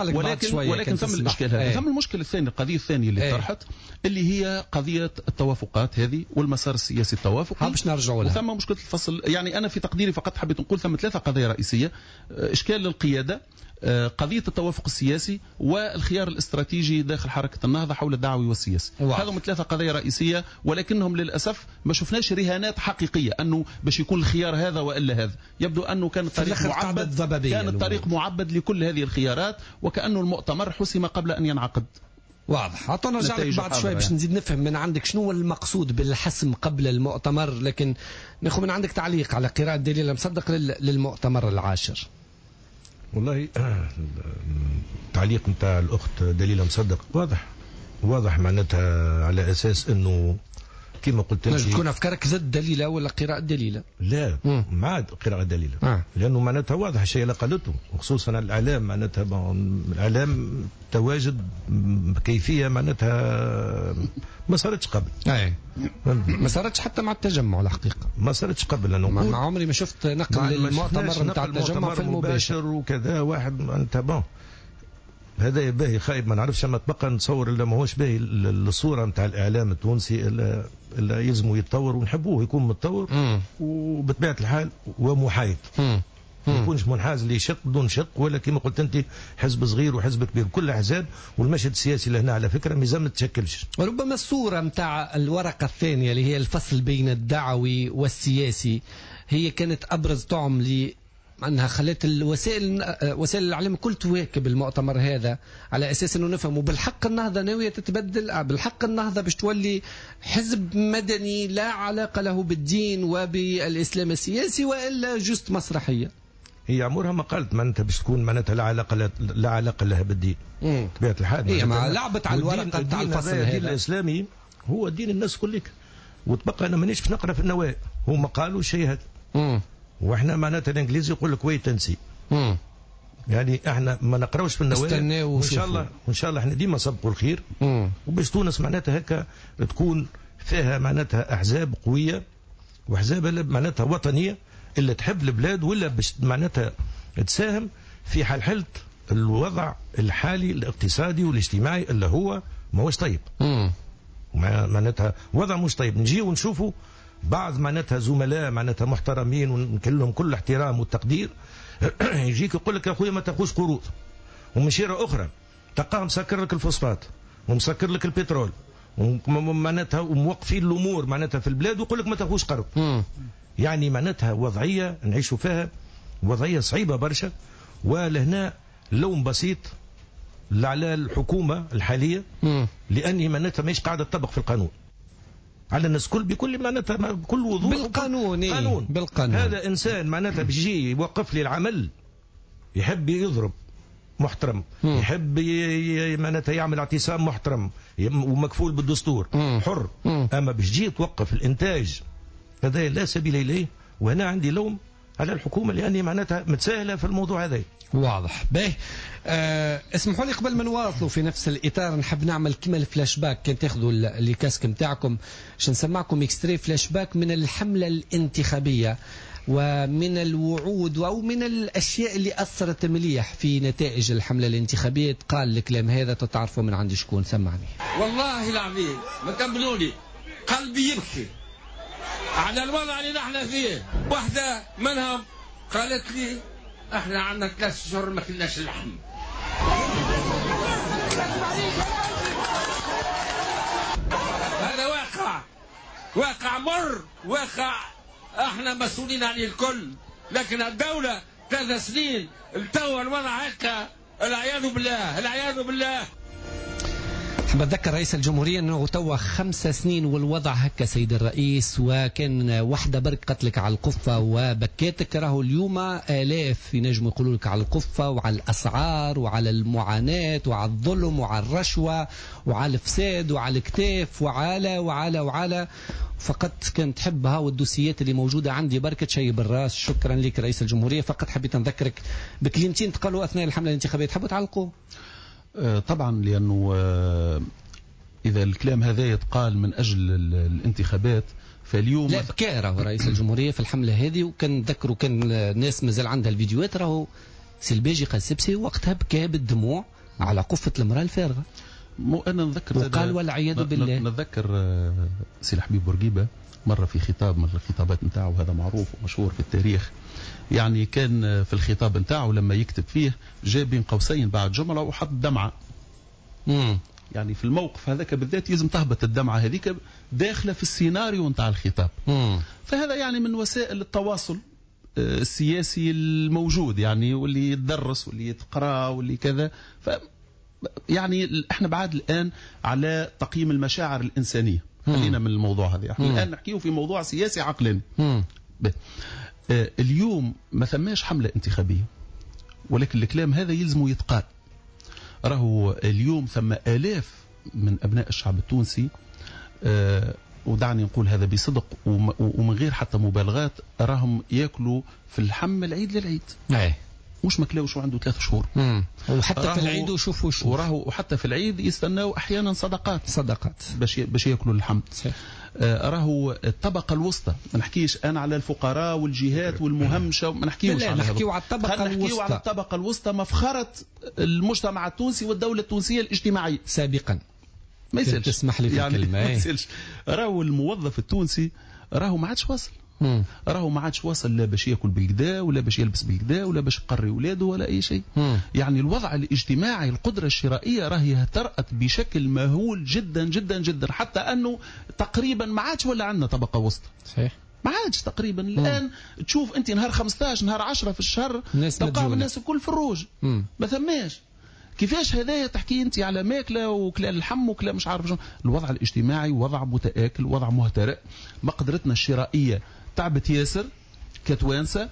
ولكن ثم الإشكال هذا، ثم المشكلة الثانية، القضية الثانية اللي طرحت اللي هي قضية التوافقات هذه والمسار السياسي التوافقي. باش نرجعوا لها. وثم مشكلة الفصل. يعني أنا في تقديري فقط حبيت نقول ثم 3 قضايا رئيسية: إشكال القيادة، قضية التوافق السياسي، والخيار الاستراتيجي داخل حركة النهضة حول الدعوي والسياسي. هذهم 3 قضايا رئيسية، ولكنهم للأسف ما شفناش رهانات حقيقية أنه باش يكون الخيار هذا وإلا هذا. يبدو أنه كان الطريق معبد، كان الطريق معبد لكل هذه الخيارات، وكأنه المؤتمر حسم قبل أن ينعقد. واضح. عطوا نرجع لك بعد شوي باش نزيد نفهم من عندك شنو هو المقصود بالحسم قبل المؤتمر، لكن ناخذ من عندك تعليق على قراءة دليل مصدق للمؤتمر العاشر. والله التعليق نتاع الأخت دليلة مصدق واضح، واضح معناتها على اساس انه كما قلت انت تكون افكارك زد دليله ولا قراءه دليله؟ لا ما عاد قراءه دليله لانه معناتها واضح الشيء اللي قالته، وخصوصا الاعلام معناتها الاعلام تواجد بكيفيه معناتها ما صارتش قبل. ما صارتش حتى مع التجمع الحقيقه، ما صارتش قبل. لانه مع عمري ما شفت نقل للمؤتمر نتاع التجمع في المباشر وكذا. واحد معناتها هذا باهي خايب ما نعرفش، اما تبقى نتصور الا ماهوش باهي الصوره نتاع الاعلام التونسي الا يلزموا يتطور ونحبوه يكون متطور وبطبيعه الحال ومحايد. ما يكونش منحاز لشق دون شق، ولا كما قلت انت حزب صغير وحزب كبير، كل احزاب والمشهد السياسي لهنا على فكره ميزان ما تشكلش. وربما الصوره نتاع الورقه الثانيه اللي هي الفصل بين الدعوي والسياسي هي كانت ابرز طعم انها خلت وسائل الاعلام الكل تواكب المؤتمر هذا على اساس انه نفهموا بالحق النهضه ناويه تتبدل، بالحق النهضه باش تولي حزب مدني لا علاقه له بالدين وبالاسلام السياسي والا جست مسرحيه. هي عمرها ما قالت معناتها باش تكون معناتها لا علاقه لها بالدين. بطبيعه الحال هي ما لعبت على الورقه تاع الفصل هذا. الدين الاسلامي هو دين الناس كلك، وتبقى انا مانيش باش نقرا في النوايا، هما قالوا الشيء هذا. واحنا معناتها الانجليزي يقول لك ويت تنسي. يعني احنا ما نقراوش في النوايا، وان شاء الله احنا ديما سبقوا الخير. وباش تونس معناتها هكا تكون فيها معناتها احزاب قويه واحزاب معناتها وطنيه اللي تحب البلاد، ولا باش معناتها تساهم في حل الوضع الحالي الاقتصادي والاجتماعي اللي هو ماهوش طيب. معناتها وضع مش طيب. نجي ونشوفوا بعض معناتها زملاء معناتها محترمين ونكلهم كل احترام والتقدير يجيك يقول لك يا اخويا ما تاخذش قروض، ومشيره اخرى تلقاه مسكر لك الفوسفات ومسكر لك البترول ومعناتها وموقفين الامور معناتها في البلاد ويقول لك ما تاخذش قرض. يعني معناتها وضعيه نعيشوا فيها وضعيه صعيبه برشا. ولهنا لوم بسيط على الحكومه الحاليه لاني معناتها ماهيش قاعده تطبق في القانون على الناس كل بكل معناتها بكل وضوح بالقانون. هذا انسان معناتها بيجي يوقف لي العمل، يحب يضرب محترم، يحب معناتها يعمل اعتصام محترم ومكفول بالدستور حر، اما بيجي توقف الانتاج هذا لا سبيل اليه. وهنا عندي لوم على الحكومه لاني معناتها متساهله في الموضوع هذا. واضح. باهي اسمحوا لي قبل ما نواصلوا في نفس الاطار نحب نعمل كما الفلاش باك. كان تاخذوا الكاسك نتاعكم باش نسمعكم اكستري فلاش باك من الحمله الانتخابيه ومن الوعود او من الاشياء اللي اثرت مليح في نتائج الحمله الانتخابيه. قال الكلام هذا تعرفوا من عند شكون؟ سمعني. والله العظيم ما تقبلوني قلبي يبكي على الوضع اللي نحن فيه. واحده منهم قالت لي احنا عندنا 3 أشهر ما كلناش اللحم. هذا واقع مر، واقع احنا مسؤولين عليه الكل. لكن الدولة 3 سنين التو الوضع هكا، العياذ بالله. بتذكر رئيس الجمهورية أنه توا 5 سنين والوضع هكا سيد الرئيس، وكان واحدة برك قتلك على القفة وبكيتك. راهو اليوم آلاف ينجموا يقولوا لك على القفة وعلى الأسعار وعلى المعاناة وعلى الظلم وعلى الرشوة وعلى الفساد وعلى الكتاف وعلى فقط كنت تحب هاو الدوسيات اللي موجودة عندي بركة شيء بالراس. شكرا لك رئيس الجمهورية. فقط حبيت نذكرك بكلمتين تقالوا أثناء الحملة الانتخابية، تحبوا تعلقوا؟ طبعا لأنه إذا الكلام هذا يتقال من أجل الانتخابات فاليوم لا بكى راهو رئيس الجمهورية في الحملة هذه، وكان نذكروا كان الناس مازال عندها الفيديوهات. راهو سلباجي قاسبسي وقتها بكى بالدموع على قفة المرأة الفارغة. أنا نذكر وقال والعياذ بالله. نتذكر سي الحبيب بورقيبة مرة في خطاب من الخطابات نتاعو، هذا معروف ومشهور في التاريخ، يعني كان في الخطاب نتاعو لما يكتب فيه جاب بين قوسين بعد جملة وحط دمعة. يعني في الموقف هذاك بالذات يلزم تهبط الدمعة هذيك داخلة في السيناريو نتاع الخطاب. فهذا يعني من وسائل التواصل السياسي الموجود، يعني واللي يتدرس واللي يتقرأ واللي كذا. يعني احنا بعد الآن على تقييم المشاعر الإنسانية، خلينا من الموضوع هذا. احنا الآن نحكيه في موضوع سياسي عقلاني. اليوم ما ثماش حملة انتخابية، ولكن الكلام هذا يلزم يتقال. راهو اليوم ثم آلاف من أبناء الشعب التونسي، ودعني نقول هذا بصدق ومن غير حتى مبالغات، راهم ياكلوا في اللحم العيد للعيد. مش مكلاوش وعنده 3 شهور. وحتى في العيد وشوفوا وحتى في العيد يستناو احيانا صدقات باش ياكلوا اللحم. راهو الطبقه الوسطى، ما نحكيش انا على الفقراء والجهات والمهمشه، ما نحكيوش على نحكيو على الطبقه الوسطى. نحكيو على الطبقه الوسطى، مفخره المجتمع التونسي والدوله التونسيه الاجتماعيه سابقا. ما يسالش، تسمح لي في الكلمه. ما يسالش. راهو الموظف التونسي راهو ما عادش واصل. راهو ما عادش واصل لا باش ياكل بالكدا ولا باش يلبس بالكدا ولا باش يقري ولاده ولا اي شيء. يعني الوضع الاجتماعي، القدره الشرائيه راهي ترأت بشكل مهول جدا جدا جدا، حتى انه تقريبا ما عادش ولا عندنا طبقه وسطى. صحيح. ما عادش تقريبا. الان تشوف انت نهار 15 نهار 10 في الشهر تلقى الناس الكل في الروج، ما ثماش. كيفاش هذايا تحكي انت على ماكله وكلا اللحم وكلا مش عارف شنو. الوضع الاجتماعي وضع متآكل، وضع مهترئ، مقدرتنا الشرائيه تعبت ياسر كتوانسه،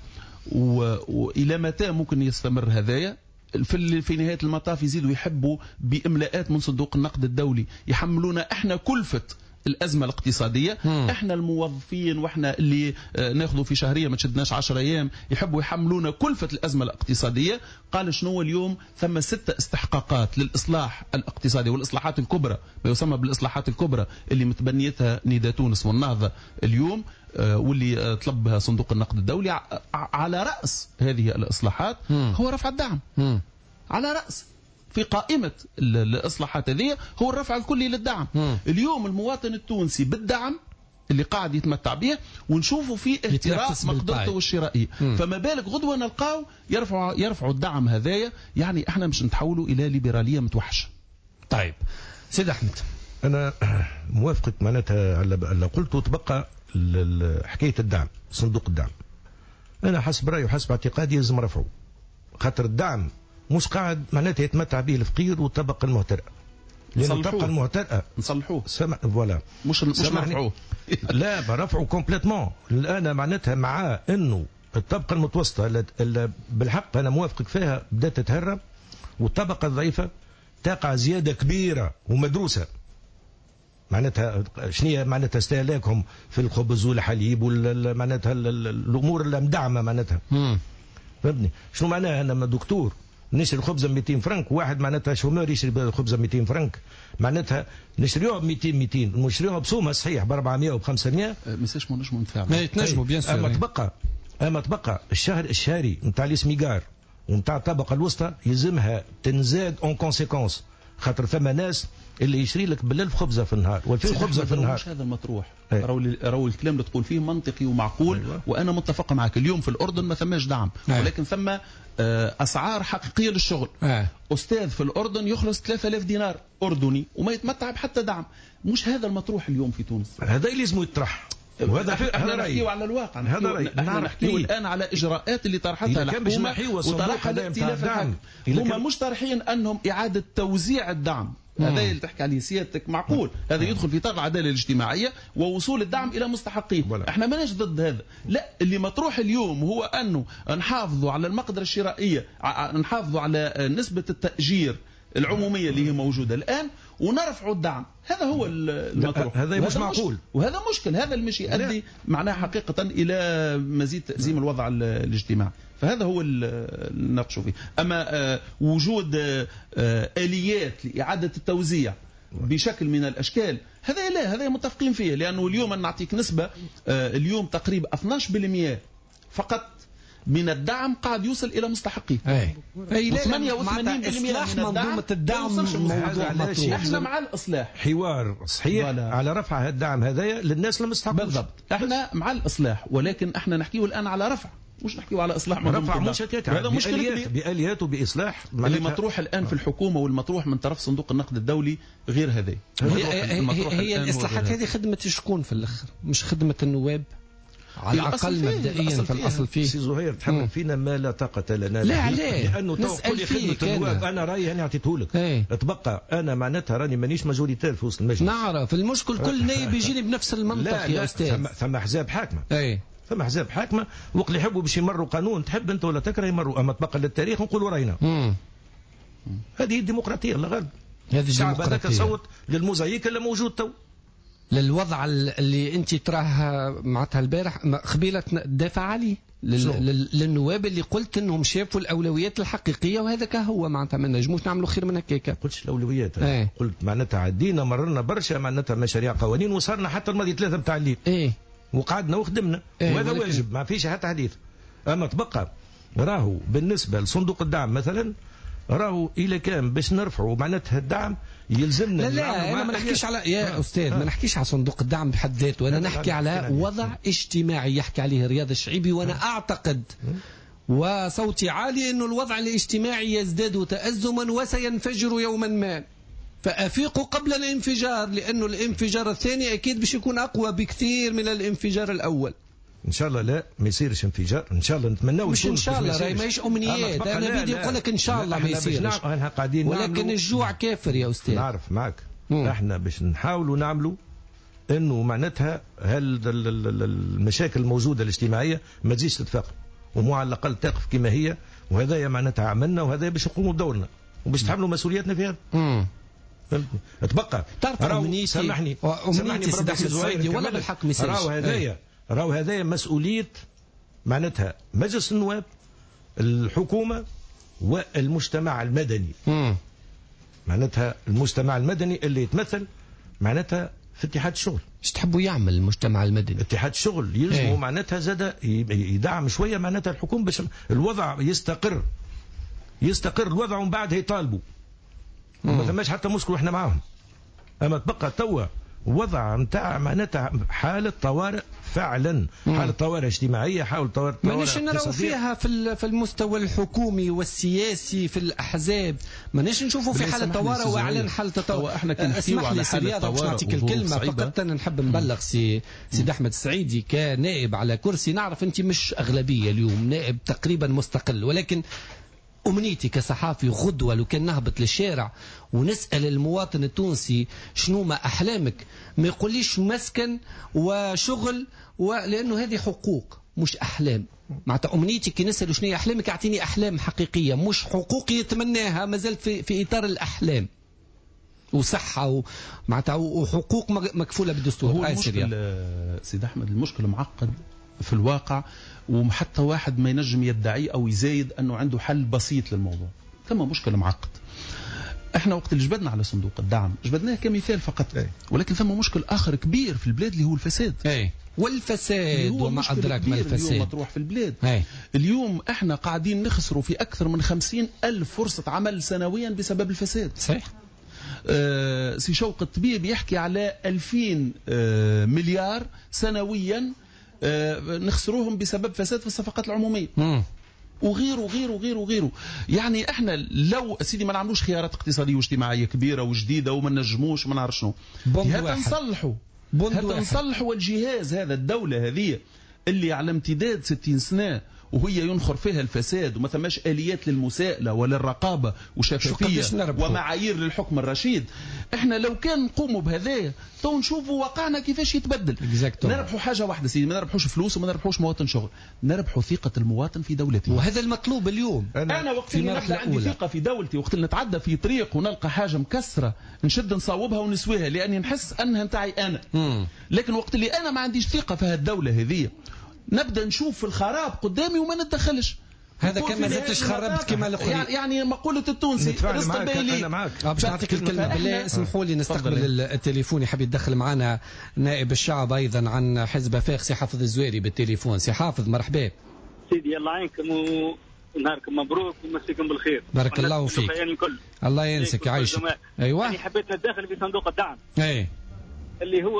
والى متى ممكن يستمر هذايا؟ في نهايه المطاف يزيدوا يحبوا باملاءات من صندوق النقد الدولي يحملونا احنا كلفه الازمه الاقتصاديه. احنا الموظفين واحنا اللي ناخذوا في شهريه ما تشدناش 10 ايام يحبوا يحملونا كلفه الازمه الاقتصاديه. قال شنو اليوم؟ ثم 6 استحقاقات للاصلاح الاقتصادي والاصلاحات الكبرى، ما يسمى بالاصلاحات الكبرى اللي متبنيتها نداء تونس والنهضه اليوم، واللي طلبها صندوق النقد الدولي. على راس هذه الاصلاحات هو رفع الدعم، على راس في قائمة الإصلاحات هذه هو الرفع الكلي للدعم. اليوم المواطن التونسي بالدعم اللي قاعد يتمتع به ونشوفوا فيه اهتراء مقدرته الشرائية، فما بالك غدوة نلقاو يرفعوا الدعم هذايا. يعني احنا مش نتحولوا إلى ليبرالية متوحشة. طيب سيد أحمد، أنا موافقك معناتها على قلت، وتبقى حكاية الدعم، صندوق الدعم. أنا حسب رأيي وحسب اعتقادي لازم رفعه، خاطر الدعم مش قاعد معناتها يتمتع به الفقير والطبقه المهترئه. لأن الطبقه المهترئه نصلحوه، فوالا مش نرفعوه. لا برفعه كومبليتمون. انا معناتها مع انه الطبقه المتوسطه اللي بالحق انا موافقك فيها بدات تتهرب، والطبقه الضعيفه تقع زياده كبيره ومدروسه. معناتها شنو معناتها استهلاكهم في الخبز والحليب معناتها الامور اللي مدعمه معناتها. فهمتني شنو معناها؟ انا دكتور نشري الخبزه ب 200 فرنك، واحد معناتها شومور يشري الخبزه ب 200 فرنك، معناتها نشريوها ب 200 نشريوها بسومه صحيح ب 400 وب 500. ميساش ما نجموا نتفاعلوا، ما يتنجموا بيان سور. اما تبقى الشهر الشهري نتاع الاسميغار ونتاع الطبقه الوسطى يلزمها تنزاد اون كونسيكونس، خاطر ثم ناس اللي يشري لك ب1000 خبزه في النهار و2000 خبزه في النهار. مش هذا المطروح. راهو الكلام اللي تقول فيه منطقي ومعقول. وانا متفق معك. اليوم في الاردن ما ثماش دعم، ولكن ثم اسعار حقيقيه للشغل. استاذ في الاردن يخلص 3000 دينار اردني وما يتمتع بحتى دعم. مش هذا المطروح اليوم في تونس. هذا اللي لازم يطرح. وهذا احنا نحكيو على الواقع، احنا نحكيو الان على اجراءات اللي طرحتها الحكومه وطرحها الائتلاف الحاكم. هما مش طارحين انهم اعاده توزيع الدعم. هذا اللي تحكي عليه سيادتك معقول. هذا يدخل في اطار العداله الاجتماعيه ووصول الدعم الى مستحقيه. احنا ماناش ضد هذا. لا، اللي مطروح اليوم هو انه نحافظوا على المقدره الشرائيه، نحافظوا على نسبه التاجير العموميه اللي هي موجوده الان، ونرفعوا الدعم. هذا هو المطروح. هذا مش معقول، وهذا مشكل. هذا اللي مش يؤدي معناه حقيقه الى مزيد تأزيم الوضع الاجتماعي. فهذا هو اللي نناقشوا فيه. اما وجود اليات لاعاده التوزيع بشكل من الاشكال، هذا لا، هذا متفقين فيه. لانه اليوم نعطيك نسبه، اليوم تقريبا 12% فقط من الدعم قاعد يوصل الى مستحقيه. اي لا، 88% اصلاح منظومه الدعم موضوع مطروح. احنا مع الاصلاح، حوار صحيح على رفع الدعم هذايا للناس المستحقين. بالضبط، احنا مع الاصلاح، ولكن احنا نحكيه الان على رفع، مش نحكيه على اصلاح رفع مش هذا مشكله باليات وباصلاح. اللي مطروح الان في الحكومه والمطروح من طرف صندوق النقد الدولي غير هذه. هي الاصلاحات هذه خدمه شكون في الاخر؟ مش خدمه النواب على الأقل مبدئيا في الأصل فيه. سي زهير تحمل فينا ما لا طاقة لنا. لا عليه، لأنه تقول لي خدمة النواب. أنا رأيي أنا أعطيته لك. تبقى أنا معناتها راني مانيش ماجوريتير في وسط المجلس. نعرف المشكل كل نائب يجيني بنفس المنطق يا أستاذ. ثم أحزاب حاكمة. ثم أحزاب حاكمة وقت اللي يحبوا باش يمروا قانون تحب أنت ولا تكره يمروا. أما تبقى للتاريخ نقولوا رأينا. هذه الديمقراطية الله غالب. الشعب هذاك صوت للموزايك اللي موجود تو، للوضع اللي انت تراه معناتها البارح قبيله تدافع عليه للنواب اللي قلت انهم شافوا الاولويات الحقيقيه، وهذا هو معناتها ما نجموش نعملوا خير من هكاك. قلتش الاولويات، قلت معناتها عدينا مررنا برشا معناتها مشاريع قوانين وصارنا حتى الماضي 3 بتاع الليل وقعدنا وخدمنا وهذا واجب ما فيش حتى حديث. اما تبقى راهو بالنسبه لصندوق الدعم مثلا، راهو إلى كان باش نرفعوا معناتها الدعم يلزمنا. لا أنا ما نحكيش على يا أستاذ ما نحكيش على صندوق الدعم بحد ذاته، أنا نحكي على وضع اجتماعي يحكي عليه رياض الشعيبي، وأنا أعتقد وصوتي عالي أنه الوضع الاجتماعي يزداد تأزما وسينفجر يوما ما، فأفيقوا قبل الانفجار، لأنه الانفجار الثاني أكيد باش يكون أقوى بكثير من الانفجار الأول. ان شاء الله لا ما يصيرش انفجار، ان شاء الله نتمناه. مش ان شاء الله راهي ماهيش امنيات، انا بدي نقول لك ان شاء الله ما يصيرش، ولكن الجوع كافر يا استاذ. نعرف معك. احنا باش نحاولوا نعملوا انه معناتها المشاكل الموجوده الاجتماعيه ما تزيدش تتفاقم، ومو على الاقل تقف كما هي، وهذا معناتها عملنا، وهذا باش نقوموا بدورنا وباش نتحملوا مسؤولياتنا في هذا. فهمتني؟ تبقى سامحني سيدي احمد السعيدي ولا بالحق مثال راهو هذايا مسؤولية معناتها مجلس النواب، الحكومة والمجتمع المدني. معناتها المجتمع المدني اللي يتمثل معناتها في اتحاد الشغل. ايش تحبوا يعمل المجتمع المدني؟ اتحاد الشغل يلزموا معناتها زاد يدعم شوية معناتها الحكومة باش الوضع يستقر الوضع، ومن بعد يطالبوا. ما ثماش حتى مشكل احنا معاهم. اما تبقى توا وضع نتاع معناتها حالة طوارئ فعلا، حالة طوارئ اجتماعية، حالة طوارئ مانيش نراو فيها في المستوى الحكومي والسياسي في الأحزاب، مانيش نشوفوا في حالة طوارئ وإعلان حالة طوارئ. اسمح لي سي رياض باش نعطيك الكلمة فقط، أنا نحب نبلغ سيد أحمد السعيدي كنائب على كرسي، نعرف أنت مش أغلبية اليوم، نائب تقريبا مستقل، ولكن أمنيتي كصحافي غدوة لو كان نهبط للشارع ونسأل المواطن التونسي شنو ما أحلامك، ما يقوليش مسكن وشغل لأنه هذه حقوق مش أحلام. معناتها أمنيتي كي نسأله شنو هي أحلامك يعطيني أحلام حقيقية مش حقوق يتمناها، ما زالت في إطار الأحلام وصحة معناتها وحقوق مكفولة بالدستور. هو المشكل سيد أحمد المشكل معقد في الواقع، وحتى واحد ما ينجم يدعي أو يزايد أنه عنده حل بسيط للموضوع. ثم مشكلة معقد. احنا وقت اللي جبدنا على صندوق الدعم جبدناه كمثال فقط، ولكن ثم مشكل آخر كبير في البلاد اللي هو الفساد. والفساد وما أدراك ما الفساد. اليوم مطروح في البلاد. اليوم احنا قاعدين نخسروا في أكثر من 50,000 فرصة عمل سنويا بسبب الفساد. صحيح. سي شوق الطبيب يحكي على 2000 مليار سنويا نخسروهم بسبب فساد في الصفقات العمومية. وغيره وغيره وغيره وغيره. يعني احنا لو سيدي ما نعملوش خيارات اقتصادية واجتماعية كبيرة وجديدة وما نجموش ما نعرف شنو، هذا نصلحوا الجهاز هذا الدولة هذه اللي على امتداد 60 سنة وهي ينخر فيها الفساد وما ثماش آليات للمساءلة وللرقابة وشفافية ومعايير للحكم الرشيد. احنا لو كان نقوموا بهذا تو نشوفوا واقعنا كيفاش يتبدل. نربحوا حاجة واحدة سيدي، ما نربحوش فلوس وما نربحوش مواطن شغل، نربحوا ثقة المواطن في دولته، وهذا المطلوب اليوم. أنا وقت اللي نبدأ عندي ثقة في دولتي، وقت اللي نتعدى في طريق ونلقى حاجة مكسرة نشد نصوبها ونسويها لأني نحس أنها نتاعي أنا. لكن وقت اللي أنا ما عنديش ثقة في هالدولة هذه نبدأ نشوف في الخراب قدامي وما نتدخلش. هذا كما زدتش خربت كما الأخرى. يعني مقولة التونسي رزق بالي. باش نعطيك الكلمة بالله. اسمحوا لي نستقبل التليفون، يحب يتدخل معنا نائب الشعب أيضا عن حزب فاخ سي حافظ الزويري بالتليفون. سي حافظ مرحبا. سيدي الله يعينكم ونهاركم مبروك ومسيكم بالخير. بارك الله فيك. الله ينسك يعيشك. أيوة. يعني حبيت نتدخل في صندوق الدعم. اللي هو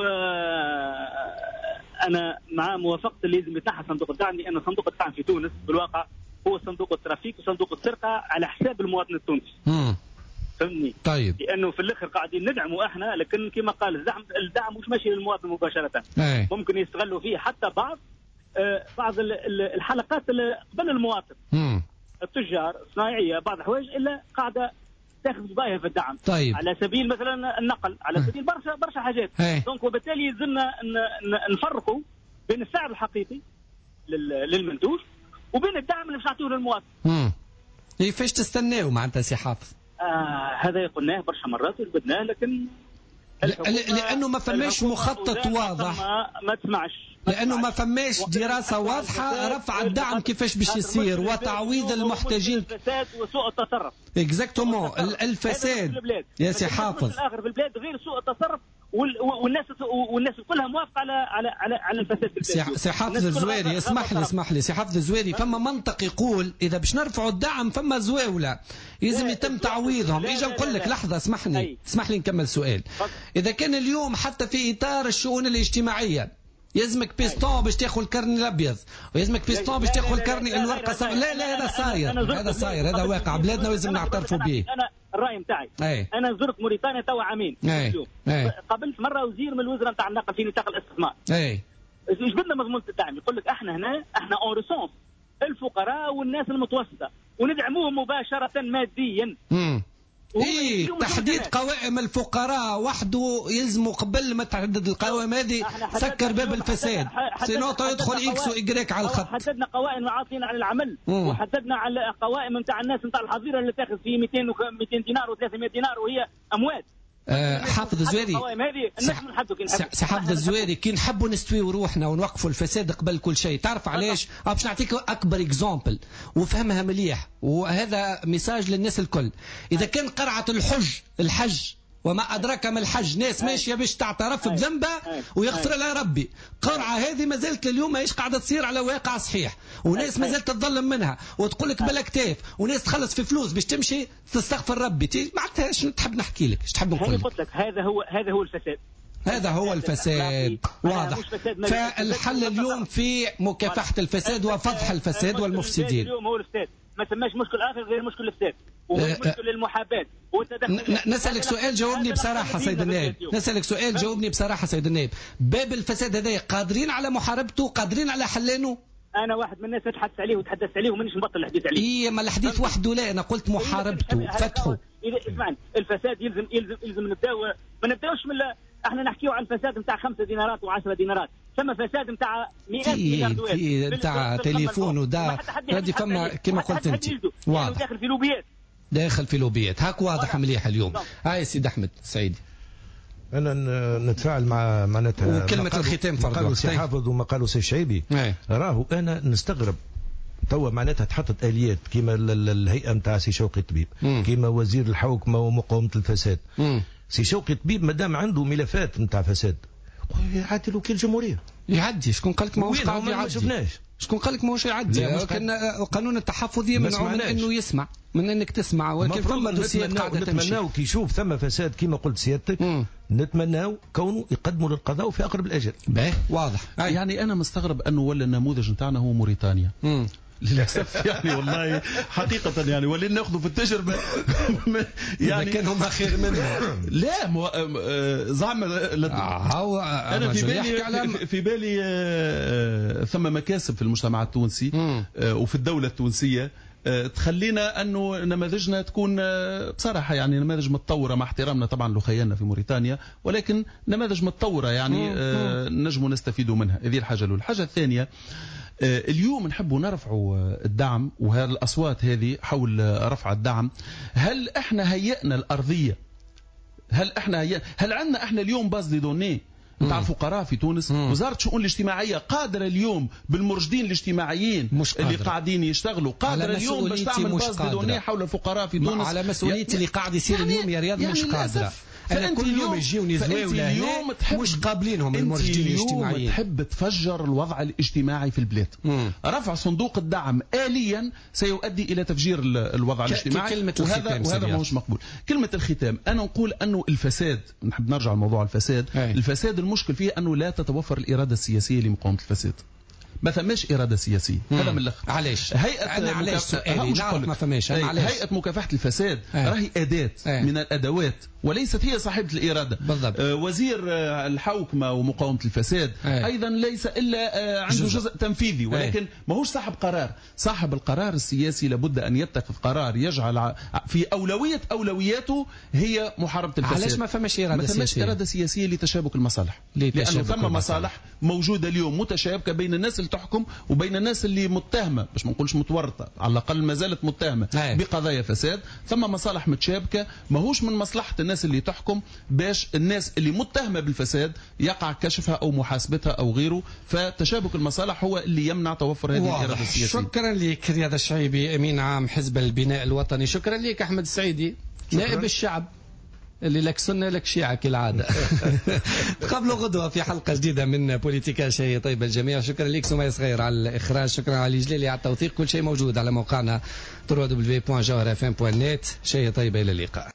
أنا مع موافقة اللي لازم يتنحى صندوق الدعم، لأن صندوق الدعم في تونس بالواقع هو صندوق الترافيك وصندوق السرقة على حساب المواطن التونسي. فهمني؟ طيب. لأنه في الآخر قاعدين ندعموا احنا، لكن كما قال الدعم مش ماشي للمواطن مباشرة. ممكن يستغلوا فيه حتى بعض الحلقات اللي قبل المواطن. التجار الصناعية بعض الحوايج إلا قاعدة تاخذ بايها في الدعم. طيب. على سبيل مثلا النقل، على سبيل برشا حاجات. دونك وبالتالي يلزمنا نفرقوا بين السعر الحقيقي للمنتوج وبين الدعم اللي باش نعطيوه للمواطن. كيفاش تستناو معناتها سي حافظ؟ هذا قلناه برشا مرات وجبدناه، لكن لانه ما فماش مخطط واضح، ما تسمعش، لانه ما فماش دراسه واضحه رفع الدعم كيفاش باش يصير وتعويض المحتاجين. الفساد وسوء التصرف اكزاكتومون الفساد يا سي حافظ. الاخر في البلاد غير سوء التصرف، والناس كلها موافقه على الفساد في البلاد. سي حافظ الزويري اسمح لي سي حافظ الزويري، فما منطق يقول اذا باش نرفعوا الدعم فما زواوله لازم يتم تعويضهم. اجا نقول لك لحظه اسمح لي نكمل سؤال. اذا كان اليوم حتى في اطار الشؤون الاجتماعيه يلزمك بيستون باش تاخذ الكرني الابيض، ويلزمك بيستون باش تاخذ الكرني الورقه الصفراء. لا هذا صاير هذا واقع بلادنا ولازم نعترفوا به. انا الراي نتاعي انا زرت موريتانيا توا عامين، قابلت مره وزير من الوزراء نتاع النقل في نطاق الاستثمار. جبدنا مضمون الدعم، يقول لك احنا هنا اون ريسونس الفقراء والناس المتوسطه وندعموهم مباشره ماديا. تحديد قوائم الفقراء وحده يلزموا قبل ما تحدد القوائم هذه سكر باب الفساد، سينوطا يدخل اكس واجريك على الخط. حددنا قوائم وعاطين على العمل، وحددنا على قوائم نتاع الناس نتاع الحظيره اللي تاخذ في 200 دينار و300 دينار وهي اموات. حافظ الزويري سي حافظ الزويري كي نحبوا نستويو روحنا ونوقفوا الفساد قبل كل شيء، تعرف علاش؟ باش نعطيك اكبر اكزامبل وفهمها مليح، وهذا ميساج للناس الكل. اذا كان قرعه الحج وما أدراك ما الحج، ناس ماشية باش تعترف بذنبها ويغفر لها ربي، قرعة هذه ما زالت لليوم ماهيش قاعدة تصير على واقع صحيح، وناس ما زالت تتظلم منها وتقول لك بلا كتاف، وناس تخلص في فلوس باش تمشي تستغفر ربي. معناتها شنو تحب نحكي لك؟ ايش تحب نقول لك؟ هذا هو الفساد. هذا هو الفساد واضح. فالحل اليوم في مكافحة الفساد وفضح الفساد والمفسدين. اليوم هو الفساد، ما سماش مشكل آخر غير مشكل الفساد ومشكل المحاباة والتدخل. نسألك سؤال جاوبني بصراحة سيد النائب، نسألك سؤال جاوبني بصراحة سيد النائب. باب الفساد هذا قادرين على محاربته، قادرين على حلانه؟ أنا واحد من الناس أتحدث عليه وتحدثت عليه ومانيش مبطل الحديث عليه. ما الحديث وحده لا، أنا قلت محاربته فتحه. اسمعني، الفساد يلزم ما نبداوش من احنا نحكيو عن فساد نتاع 5 دينارات و10 دينارات، ثم فساد نتاع 100 مليار دولار نتاع تليفون ودا هذه فما كما قلت انت واضح داخل في لوبيات، داخل في لوبيات هاك واضح مليح اليوم. هاي سيد احمد سعيد، انا نتفاعل مع معناتها وكلمه الختام فرض قالوا سي حافظ وما قالوا سي شعيبي. راهو انا نستغرب توا معناتها تحطت اليات كيما الهيئه نتاع سي شوقي الطبيب، كيما وزير الحوكمه ومقاومه الفساد. سي شوقي الطبيب مادام عنده ملفات نتاع فساد يعدي له وكيل الجمهوريه يعدي. شكون قال لك ماهوش قاعد يعدي؟ ما شفناش. شكون قال لك ماهوش يعدي؟ لكن قانون التحفظي يمنعه من انه يسمع، من انك تسمع، ولكن فما دوسيات قاعده تمشي. نتمناو كي يشوف ثم فساد كيما قلت سيادتك، نتمناو كونه يقدموا للقضاء في اقرب الاجل. واضح. يعني انا مستغرب انه ولا النموذج نتاعنا هو موريتانيا. للاسف يعني والله حقيقه يعني ولينا ناخذوا في التجربه يعني كان هم خير منه. لا زعما انا في بالي ثم مكاسب في المجتمع التونسي وفي الدوله التونسيه تخلينا انه نماذجنا تكون بصراحه يعني نماذج متطوره، مع احترامنا طبعا لخيالنا في موريتانيا، ولكن نماذج متطوره يعني نجموا نستفيدوا منها. هذه الحاجه الاولى. الحاجه الثانيه، اليوم نحبوا نرفعوا الدعم وهذه الأصوات هذه حول رفع الدعم. هل احنا هيئنا الأرضية؟ هل عندنا احنا اليوم باز دي دوني نتاع الفقراء في تونس؟ وزارة الشؤون الاجتماعية قادرة اليوم بالمرشدين الاجتماعيين اللي قاعدين يشتغلوا، قادرة اليوم باش تعمل باز دي دوني حول الفقراء في تونس؟ على مسؤوليتي اللي قاعد يصير اليوم يا رياض مش قادرة. أنا كل يوم يجيوني زواولة هنا مش قابلينهم المرشدين الاجتماعيين. اليوم تحب تفجر الوضع الاجتماعي في البلاد. رفع صندوق الدعم آليا سيؤدي إلى تفجير الوضع الاجتماعي، وهذا ماهوش مقبول. كلمة الختام، أنا نقول أنه الفساد، نحب نرجع لموضوع الفساد. الفساد المشكل فيه أنه لا تتوفر الإرادة السياسية لمقاومة الفساد. ما ثماش إرادة سياسية. هذا من الأخر. علاش؟ أنا علاش سؤالي نعرف ما ثماش. هيئة مكافحة الفساد راهي أداة من الأدوات وليست هي صاحبة الإرادة. بالضبط. وزير الحوكمة ومقاومة الفساد أيضا ليس إلا عنده جزء تنفيذي، ولكن ماهوش صاحب قرار. صاحب القرار السياسي لابد أن يتخذ قرار يجعل في أولوياته هي محاربة الفساد. علاش ما ثماش إرادة سياسية؟ ما ثماش إرادة سياسية لتشابك المصالح، لأنه ثم مصالح موجودة اليوم متشابكة بين الناس اللي تحكم وبين الناس اللي متهمه، باش ما نقولش متورطه، على الاقل ما زالت متهمه بقضايا فساد. ثم مصالح متشابكه، ماهوش من مصلحه الناس اللي تحكم باش الناس اللي متهمه بالفساد يقع كشفها او محاسبتها او غيره، فتشابك المصالح هو اللي يمنع توفر هذه الاراده السياسيه. شكرا لك رياض الشعيبي، امين عام حزب البناء الوطني. شكرا لك احمد السعيدي، نائب الشعب اللي لك سنة لك شيعة كالعادة. قبلوا غدوة في حلقة جديدة من بوليتيكا. شيء طيب الجميع. شكرا لك سمية صغير على الإخراج، شكرا علي جليلي على التوثيق. كل شيء موجود على موقعنا www.jawharfm.net. شيء طيب، إلى اللقاء.